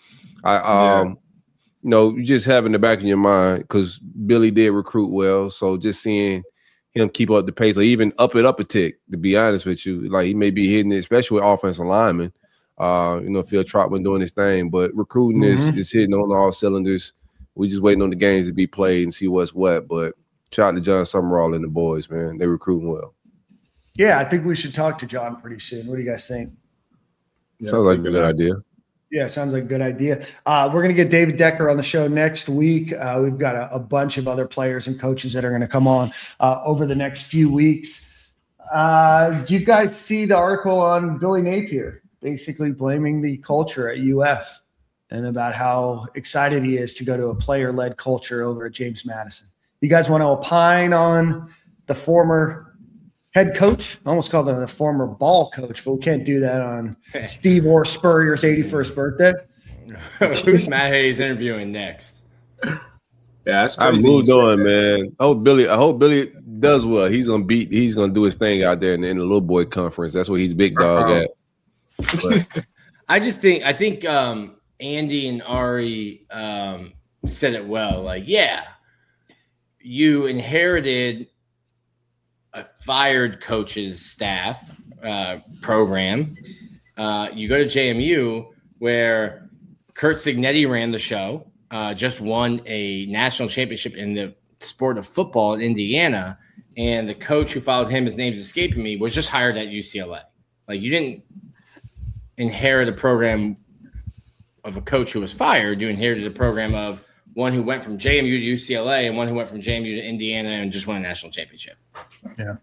You just have in the back of your mind, because Billy did recruit well, so just seeing him keep up the pace or even up it a tick, to be honest with you. Like, he may be hitting it, especially with offensive linemen. Phil Trotman doing his thing, but recruiting is hitting on all cylinders. We just waiting on the games to be played and see what's what. But shout out to John Summerall and the boys, man. They're recruiting well. Yeah, I think we should talk to John pretty soon. What do you guys think? Sounds like a good idea. Yeah, sounds like a good idea. We're going to get David Decker on the show next week. We've got a bunch of other players and coaches that are going to come on over the next few weeks. Do you guys see the article on Billy Napier, basically blaming the culture at UF and about how excited he is to go to a player-led culture over at James Madison? You guys want to opine on the former head coach? I almost called him the former ball coach, but we can't do that on Steve Orr Spurrier's 81st birthday. Who's Matt Hayes interviewing next? Yeah, I moved on, man. I hope Billy does well. He's gonna do his thing out there in the little boy conference. That's where he's big dog at. But I think Andy and Ari said it well. Like, yeah, you inherited a fired coach's staff program. You go to JMU, where Kurt Cignetti ran the show, just won a national championship in the sport of football in Indiana, and the coach who followed him, his name's escaping me, was just hired at UCLA. Like, you didn't inherit a program of a coach who was fired. You inherited a program of one who went from JMU to UCLA and one who went from JMU to Indiana and just won a national championship. Yeah.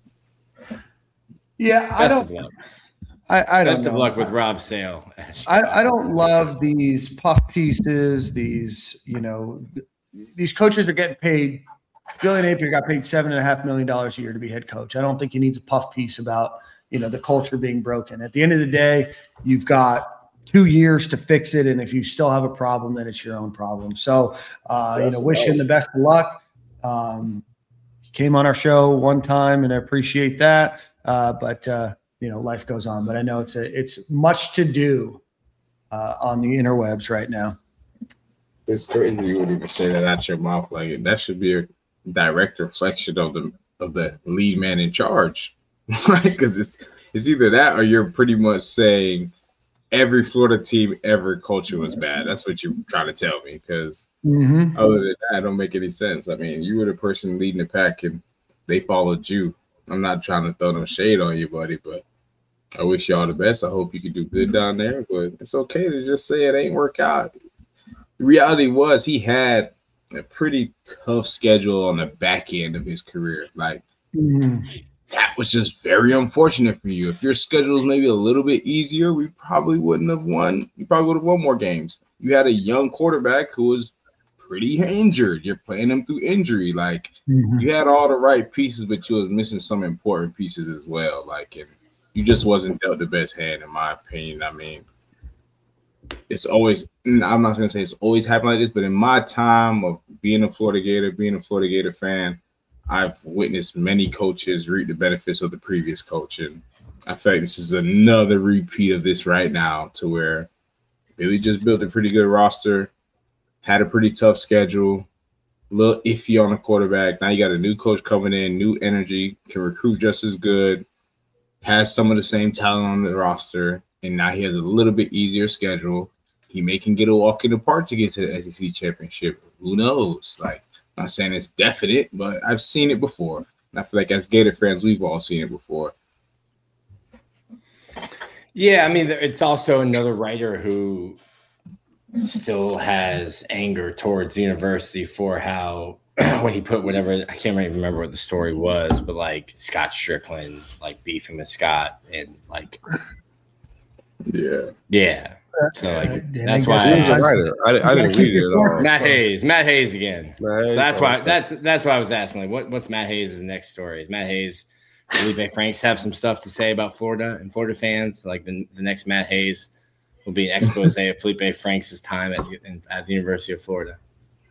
Yeah, I don't know. Best of luck with Rob Sale. I don't love these puff pieces. These coaches are getting paid. Billy Napier got paid $7.5 million a year to be head coach. I don't think he needs a puff piece about, the culture being broken. At the end of the day, you've got 2 years to fix it. And if you still have a problem, then it's your own problem. So, wish him the best of luck. He came on our show one time and I appreciate that. But life goes on, but I know it's much to do on the interwebs right now. It's crazy you would even say that out your mouth. Like, that should be a direct reflection of the lead man in charge, right? Because it's either that or you're pretty much saying every Florida team ever culture was bad. That's what you're trying to tell me. Because other than that, it don't make any sense. I mean, you were the person leading the pack and they followed you. I'm not trying to throw no shade on you, buddy, but I wish you all the best. I hope you can do good down there, but it's okay to just say it ain't work out. The reality was he had a pretty tough schedule on the back end of his career. Like, that was just very unfortunate for you. If your schedule was maybe a little bit easier, we probably wouldn't have won. You probably would have won more games. You had a young quarterback who was pretty injured. You're playing him through injury. Like, you had all the right pieces, but you was missing some important pieces as well. Like, and you just wasn't dealt the best hand, in my opinion. I mean, it's always, I'm not going to say it's always happened like this, but in my time of being a Florida Gator fan, I've witnessed many coaches reap the benefits of the previous coach. And I feel like this is another repeat of this right now, to where Billy just built a pretty good roster, had a pretty tough schedule, a little iffy on the quarterback. Now you got a new coach coming in, new energy, can recruit just as good, has some of the same talent on the roster, and now he has a little bit easier schedule. He may can get a walk in the park to get to the SEC championship. Who knows? Like, not saying it's definite, but I've seen it before. And I feel like as Gator fans, we've all seen it before. Yeah, I mean, it's also another writer who still has anger towards the university for how when he put whatever, I can't even remember what the story was, but like Scott Strickland, like beefing with Scott and like, yeah. So like that's why I didn't read it at all. Matt Hayes again. So that's why I was asking, like, what's Matt Hayes' next story? Is Matt Hayes, Felipe Franks have some stuff to say about Florida and Florida fans? Like the next Matt Hayes will be an expose of Felipe Franks' time at the University of Florida.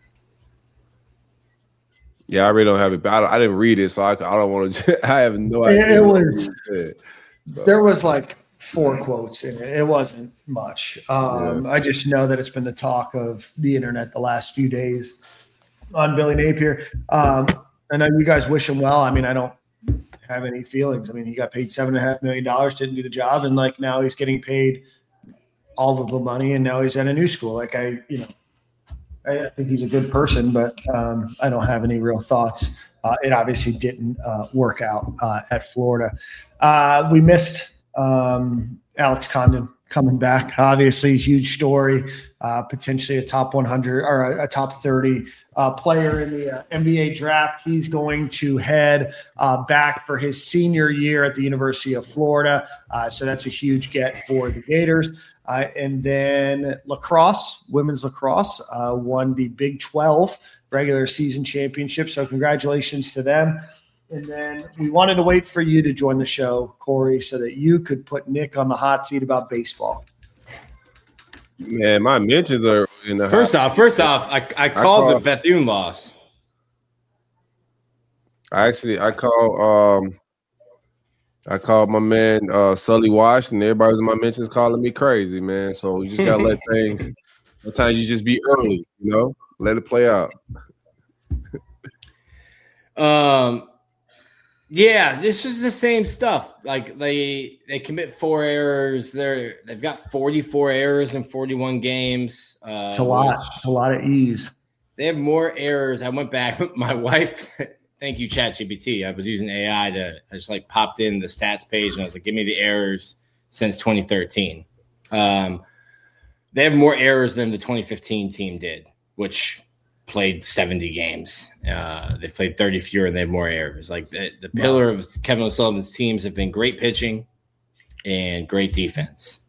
Yeah, I really don't have it. But I didn't read it, so I don't want to. I have no idea. It was. There was like 4 quotes in it. It wasn't much. I just know that it's been the talk of the internet the last few days on Billy Napier. I know you guys wish him well. I mean, I don't have any feelings. I mean, he got paid $7.5 million, didn't do the job, and like now he's getting paid all of the money, and now he's at a new school. Like I think he's a good person, but I don't have any real thoughts. It obviously didn't work out at Florida. We missed Alex Condon coming back. Obviously, huge story, potentially a top 100 or a top 30 player in the NBA draft. He's going to head back for his senior year at the University of Florida. So that's a huge get for the Gators. And then lacrosse, women's lacrosse, won the Big 12 regular season championship. So congratulations to them. And then we wanted to wait for you to join the show, Corey, so that you could put Nick on the hot seat about baseball. Man, my mentions are in the First off, I called the Bethune loss. I called my man Sully Washington. Everybody was in my mentions calling me crazy, man. So you just gotta let things. Sometimes you just be early, let it play out. Yeah, this is the same stuff. Like they commit 4 errors. They've got 44 errors in 41 games. It's a lot. It's a lot of ease. They have more errors. I went back. My wife. Thank you, ChatGPT. I was using AI I just like popped in the stats page and I was like, give me the errors since 2013. They have more errors than the 2015 team did, which played 70 games. They've played 30 fewer and they have more errors. Like the pillar of Kevin O'Sullivan's teams have been great pitching and great defense.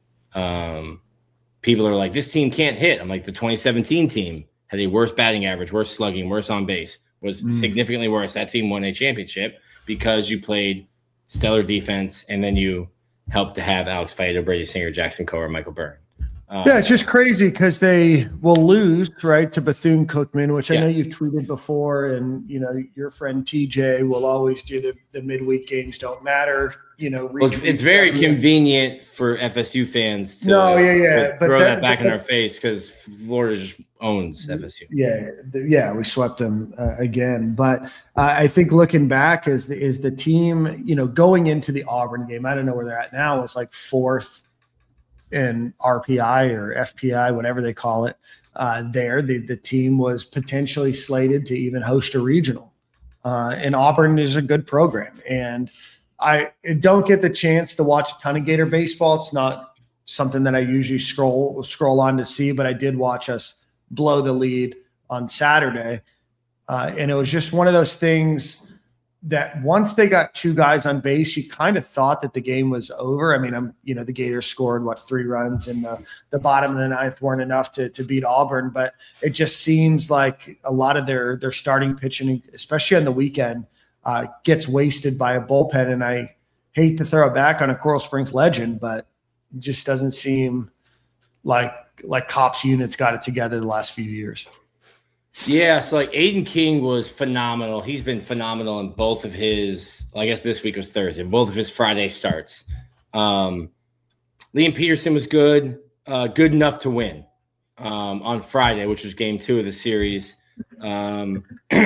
People are like, this team can't hit. I'm like, the 2017 team had a worse batting average, worse slugging, worse on base. Was significantly worse. That team won a championship because you played stellar defense and then you helped to have Alex Faedo, Brady Singer, Jackson Coher, Michael Byrne. Yeah, it's just crazy because they will lose, right, to Bethune-Cookman, which I know you've tweeted before, and your friend TJ will always do the midweek games don't matter. It's very convenient for FSU fans to throw that back in our face because Florida just owns FSU. Yeah, we swept them again. But I think looking back is the team, going into the Auburn game, I don't know where they're at now, it's like 4th in RPI or FPI, whatever they call it. The team was potentially slated to even host a regional. And Auburn is a good program. And I don't get the chance to watch a ton of Gator baseball. It's not something that I usually scroll on to see, but I did watch us blow the lead on Saturday. And it was just one of those things that once they got 2 guys on base, you kind of thought that the game was over. I mean, the Gators scored 3 runs in the bottom of the 9th weren't enough to beat Auburn, but it just seems like a lot of their starting pitching, especially on the weekend, gets wasted by a bullpen. And I hate to throw it back on a Coral Springs legend, but it just doesn't seem like Cops units got it together the last few years. Yeah, so like Aiden King was phenomenal. He's been phenomenal in both of his, I guess this week was Thursday, both of his Friday starts. Liam Peterson was good enough to win on Friday, which was game 2 of the series. Fellow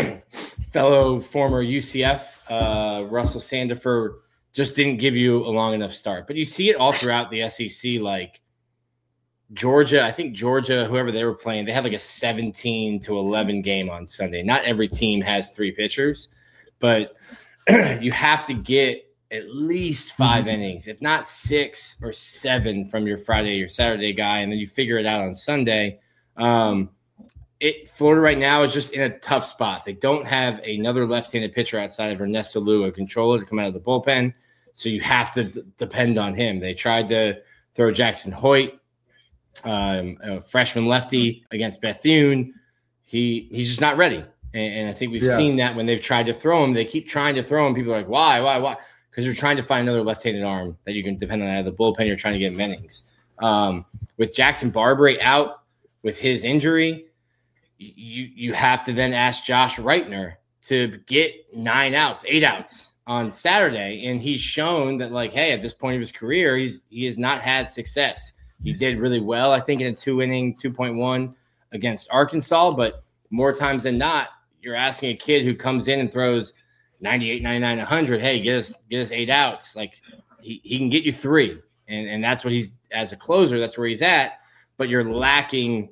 former UCF, Russell Sandifer, just didn't give you a long enough start. But you see it all throughout the SEC, like Georgia, whoever they were playing, they had like a 17-11 game on Sunday. Not every team has 3 pitchers, but you have to get at least 5 innings, if not 6 or 7 from your Friday or Saturday guy, and then you figure it out on Sunday. Florida right now is just in a tough spot. They don't have another left-handed pitcher outside of Ernesto Lua Controller to come out of the bullpen, so you have to depend on him. They tried to throw Jackson Hoyt, a freshman lefty, against Bethune. He's just not ready, and I think we've seen that when they've tried to throw him. They keep trying to throw him. People are like, why? Because you're trying to find another left-handed arm that you can depend on out of the bullpen. You're trying to get innings. With Jackson Barbary out with his injury, you have to then ask Josh Reitner to get 8 outs on Saturday. And he's shown that, like, hey, at this point of his career, he has not had success. He did really well, I think, in a 2-inning, 2.1 against Arkansas. But more times than not, you're asking a kid who comes in and throws 98, 99, 100, hey, get us 8 outs. Like, he can get you 3. And that's what he's, as a closer, that's where he's at. But you're lacking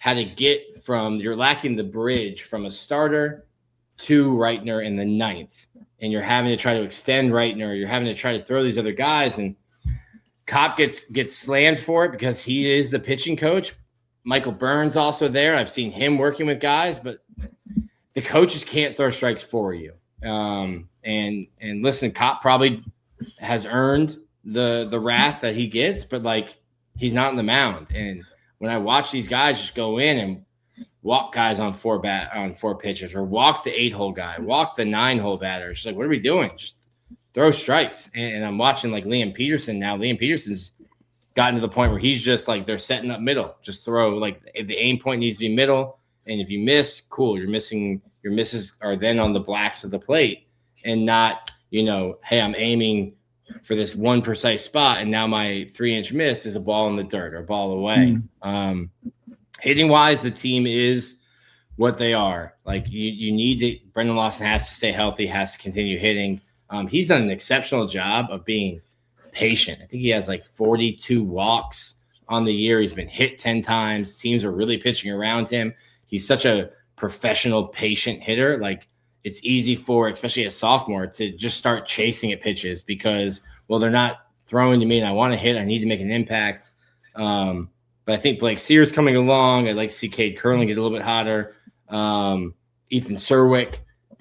you're lacking the bridge from a starter to Reitner in the 9th. And you're having to try to extend Reitner. You're having to try to throw these other guys. And Kopp gets slammed for it because he is the pitching coach. Michael Burns also there. I've seen him working with guys, but the coaches can't throw strikes for you. And listen, Kopp probably has earned the wrath that he gets, but like, he's not on the mound. And when I watch these guys just go in and walk guys on 4 pitches, or walk the 8-hole guy, walk the 9-hole batter, it's like, what are we doing? Just throw strikes. And I'm watching like Liam Peterson now. Liam Peterson's gotten to the point where he's just like, they're setting up middle. Just throw, like, if the aim point needs to be middle, and if you miss, cool. Your misses are then on the blacks of the plate, and not, hey, I'm aiming for this one precise spot, and now my 3-inch miss is a ball in the dirt or a ball away. Hitting wise, the team is what they are. Like, you need to, Brendan Lawson has to stay healthy, has to continue hitting. He's done an exceptional job of being patient. I think he has like 42 walks on the year. He's been hit 10 times. Teams are really pitching around him. He's such a professional, patient hitter. Like, it's easy for, especially a sophomore, to just start chasing at pitches because, well, they're not throwing to me and I want to hit. I need to make an impact. But I think Blake Sears coming along. I'd like to see Cade Curling get a little bit hotter. Ethan Serwick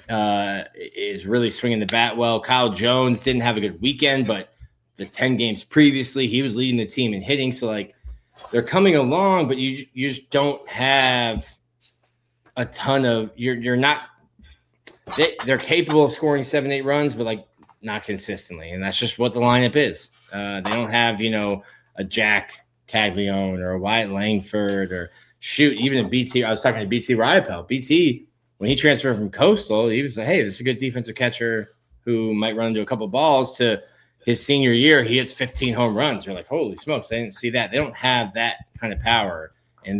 is really swinging the bat well. Kyle Jones didn't have a good weekend, but the 10 games previously, he was leading the team in hitting. So, like, they're coming along, but you just don't have a ton of – you're not – they're capable of scoring 7-8 runs, but, like, not consistently. And that's just what the lineup is. They don't have, a Jack Caglione or a Wyatt Langford or even a BT. I was talking to BT Riopel. BT, when he transferred from Coastal, he was like, hey, this is a good defensive catcher who might run into a couple balls. To his senior year, he hits 15 home runs. We're like, holy smokes, I didn't see that. They don't have that kind of power. And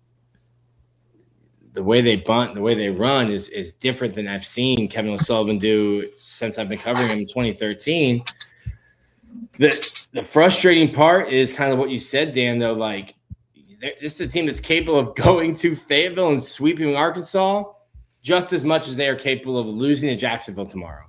the way they bunt, the way they run is different than I've seen Kevin O'Sullivan do since I've been covering him in 2013. The frustrating part is kind of what you said, Dan, though. Like, this is a team that's capable of going to Fayetteville and sweeping Arkansas just as much as they are capable of losing to Jacksonville tomorrow.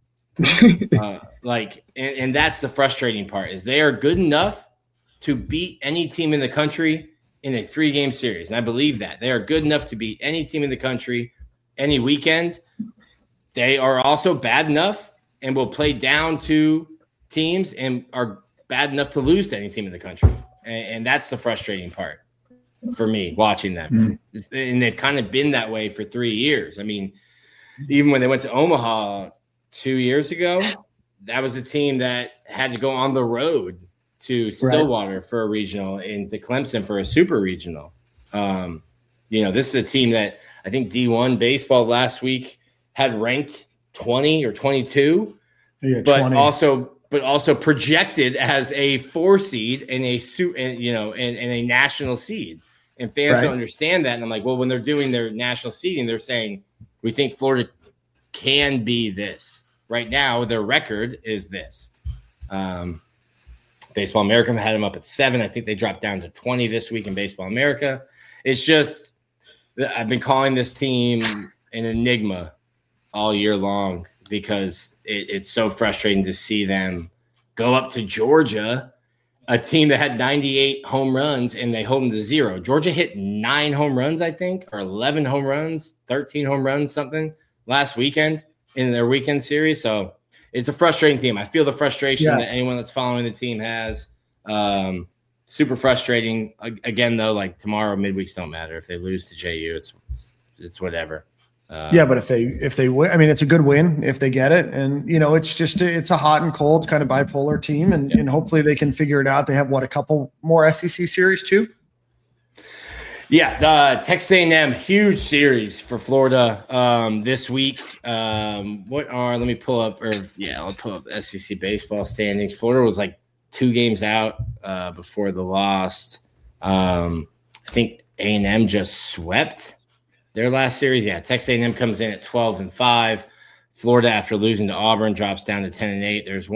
And that's the frustrating part, is they are good enough to beat any team in the country in a 3-game series. And I believe that. They are good enough to beat any team in the country any weekend. They are also bad enough and will play down to teams and are bad enough to lose to any team in the country. And that's the frustrating part for me watching them. And they've kind of been that way for 3 years. I mean, even when they went to Omaha 2 years ago, that was a team that had to go on the road to Stillwater for a regional and to Clemson for a super regional. This is a team that I think D1 baseball last week had ranked 20 or 22, but 20. also projected as a 4 seed and a national seed. And fans don't understand that. And I'm like, well, when they're doing their national seeding, they're saying, we think Florida can be this. Right now, their record is this. Baseball America had them up at 7. I think they dropped down to 20 this week in Baseball America. It's just I've been calling this team an enigma all year long because it's so frustrating to see them go up to Georgia, a team that had 98 home runs, and they hold them to 0. Georgia hit 9 home runs, I think, or 11 home runs, 13 home runs, something last weekend in their weekend series. So it's a frustrating team. I feel the frustration that anyone that's following the team has. Super frustrating. Again, though, like tomorrow, midweeks don't matter. If they lose to JU, it's whatever. But if they win, I mean, it's a good win if they get it. And, it's a hot and cold kind of bipolar team. And hopefully they can figure it out. They have, a couple more SEC series too? Yeah, Texas A&M, huge series for Florida this week. Let me pull up SEC baseball standings. Florida was like 2 games out before the loss. I think A&M just swept their last series. Yeah, Texas A&M comes in at 12-5. Florida, after losing to Auburn, drops down to 10-8. There's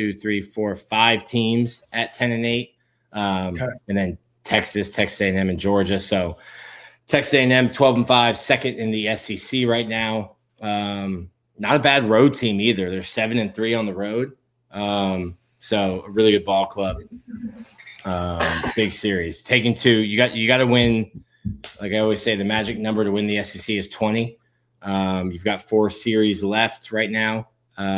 5 teams at 10-8, and then Texas A&M, and Georgia. So Texas A&M 12-5, second in the SEC right now. Not a bad road team either. They're 7-3 on the road. So a really good ball club. Big series. Taking 2. You got to win. Like I always say, the magic number to win the SEC is 20. You've got 4 series left right now,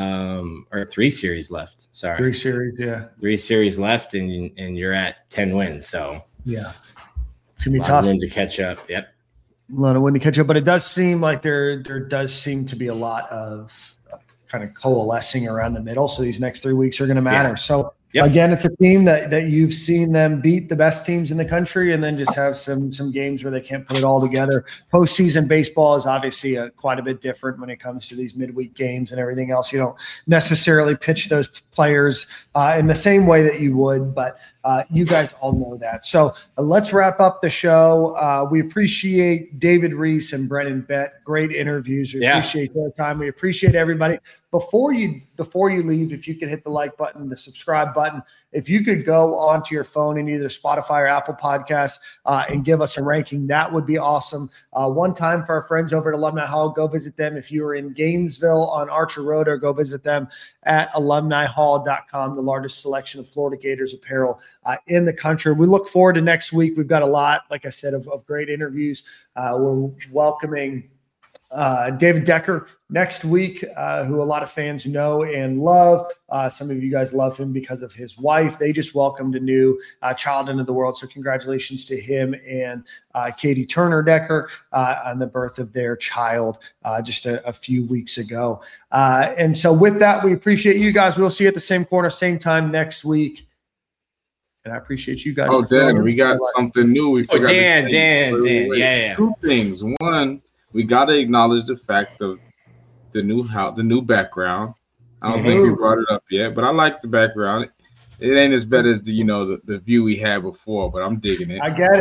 or 3 series left. Sorry, 3 series. Yeah, 3 series left, and you're at 10 wins. So yeah, it's gonna be tough. To catch up. Yep, a lot of win to catch up, but it does seem like there does seem to be a lot of kind of coalescing around the middle. So these next 3 weeks are going to matter. Yeah. So. Yep. Again, it's a team that you've seen them beat the best teams in the country and then just have some games where they can't put it all together. Postseason baseball is obviously quite a bit different when it comes to these midweek games and everything else. You don't necessarily pitch those players in the same way that you would, but you guys all know that. So let's wrap up the show. We appreciate David Reese and Brennan Bett. Great interviews. We appreciate their time. We appreciate everybody. Before you leave, if you could hit the like button, the subscribe button, if you could go onto your phone in either Spotify or Apple Podcasts and give us a ranking, that would be awesome. One time for our friends over at Alumni Hall, go visit them. If you are in Gainesville on Archer Road, or go visit them at alumnihall.com, the largest selection of Florida Gators apparel in the country. We look forward to next week. We've got a lot, like I said, of great interviews. We're welcoming David Decker next week, who a lot of fans know and love. Some of you guys love him because of his wife. They just welcomed a new child into the world. So congratulations to him and Katie Turner Decker on the birth of their child just a few weeks ago. And so with that, we appreciate you guys. We'll see you at the same corner, same time next week. And I appreciate you guys. Oh, Dan, we got something new. We forgot Dan. Yeah. 2 things. One, we got to acknowledge the fact of the new background. I don't think we brought it up yet, but I like the background. It ain't as bad as the view we had before, but I'm digging it. I get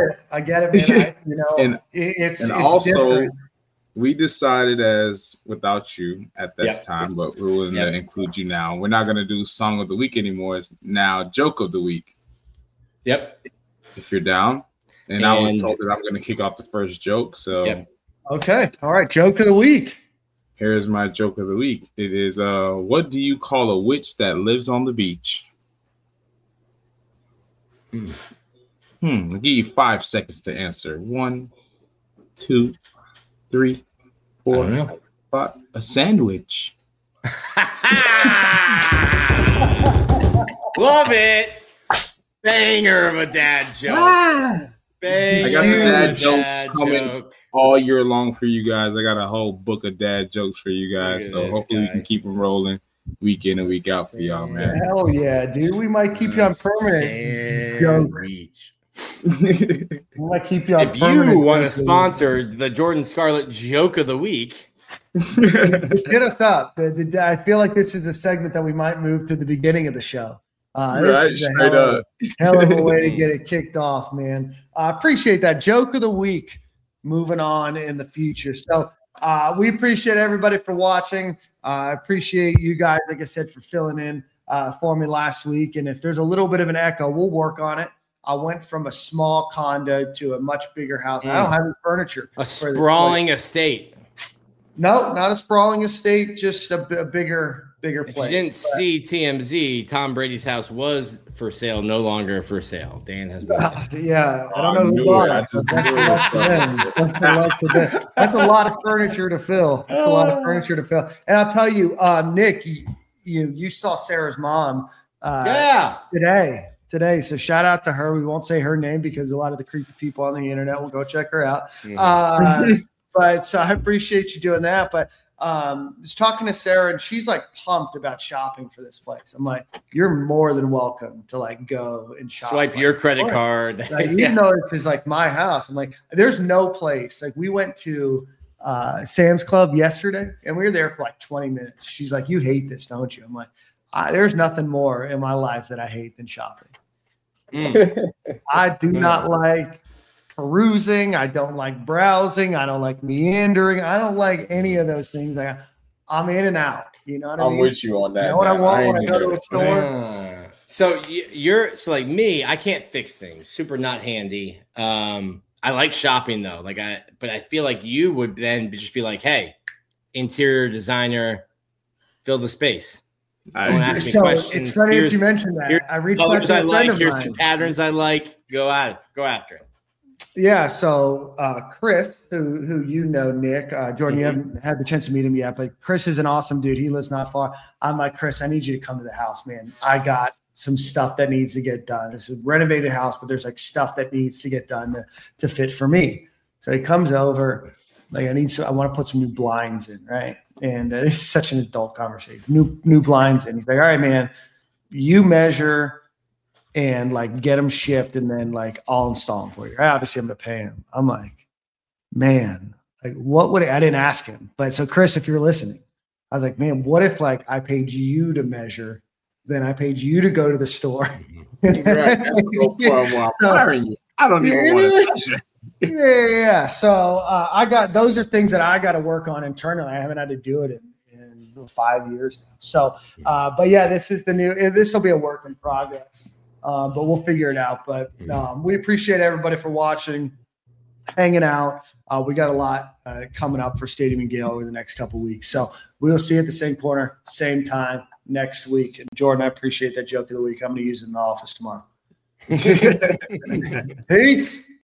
it, man. It's also different. We decided as without you at this time, but we're willing to include you now. We're not going to do Song of the Week anymore. It's now Joke of the Week. Yep. If you're down. And I was told that I'm going to kick off the first joke, so. Yep. Okay. All right. Joke of the week. Here's my joke of the week. It is, what do you call a witch that lives on the beach? I'll give you 5 seconds to answer. 1, 2, 3, 4, 5. A sandwich. Love it. Banger of a dad joke. I got the dad joke coming all year long for you guys. I got a whole book of dad jokes for you guys. So hopefully we can keep them rolling week in and week out for y'all, man. Hell yeah, dude. We might keep you on permanent. We might keep you on if permanent. You want to sponsor the Jordan Scarlett Joke of the Week, hit us up. I feel like this is a segment that we might move to the beginning of the show. Right, straight up. Hell of a way to get it kicked off, man. I appreciate that. Joke of the week moving on in the future. So we appreciate everybody for watching. I appreciate you guys, like I said, for filling in for me last week. And if there's a little bit of an echo, we'll work on it. I went from a small condo to a much bigger house. I don't have any furniture. A sprawling estate. No, not a sprawling estate, just a bigger place. If you didn't see TMZ, Tom Brady's house was for sale, no longer for sale. Dan has been yeah, I don't know who bought it. That's a lot of furniture to fill. That's a lot of furniture to fill. And I'll tell you, Nick, you saw Sarah's mom today. So shout out to her. We won't say her name because a lot of the creepy people on the internet will go check her out. But so I appreciate you doing that. But was talking to Sarah, and she's like pumped about shopping for this place. I'm like, you're more than welcome to like go and shop. Swipe your credit card. Like, you know, this is like my house. I'm like, there's no place. Like we went to Sam's Club yesterday, and we were there for like 20 minutes. She's like, you hate this, don't you? I'm like, there's nothing more in my life that I hate than shopping. I do not like perusing. I don't like browsing. I don't like meandering. I don't like any of those things. I'm in and out. You know what I mean? I'm with you on that. You know what I want when I go to a store? So you're like me. I can't fix things. Super not handy. I like shopping though. But I feel like you would then just be like, hey, interior designer, fill the space. So it's funny that you mentioned that. I reached out to a friend of here's mine. some patterns I like. Go after it. Yeah. So Chris, who you know, Nick, Jordan, you haven't had the chance to meet him yet, but Chris is an awesome dude. He lives not far. I'm like, Chris, I need you to come to the house, man. I got some stuff that needs to get done. It's a renovated house, but there's like stuff that needs to get done to fit for me. So he comes over. Like I want to put some new blinds in, right? And it's such an adult conversation. New blinds in. He's like, all right, man, you measure and like get them shipped, and then like I'll install them for you. Obviously, I'm gonna pay him. I'm like, man, like what would I didn't ask him, but so Chris, if you're listening, I was like, man, what if like I paid you to measure, then I paid you to go to the store. Right. That's the whole point why I'm firing you. I don't even want to touch it. Yeah. So I got those are things that I got to work on internally. I haven't had to do it in 5 years now. So, but yeah, this is this will be a work in progress, but we'll figure it out. But we appreciate everybody for watching, hanging out. We got a lot coming up for Stadium and Gale over the next couple of weeks. So we'll see you at the same corner, same time next week. And Jordan, I appreciate that joke of the week. I'm going to use it in the office tomorrow. Peace.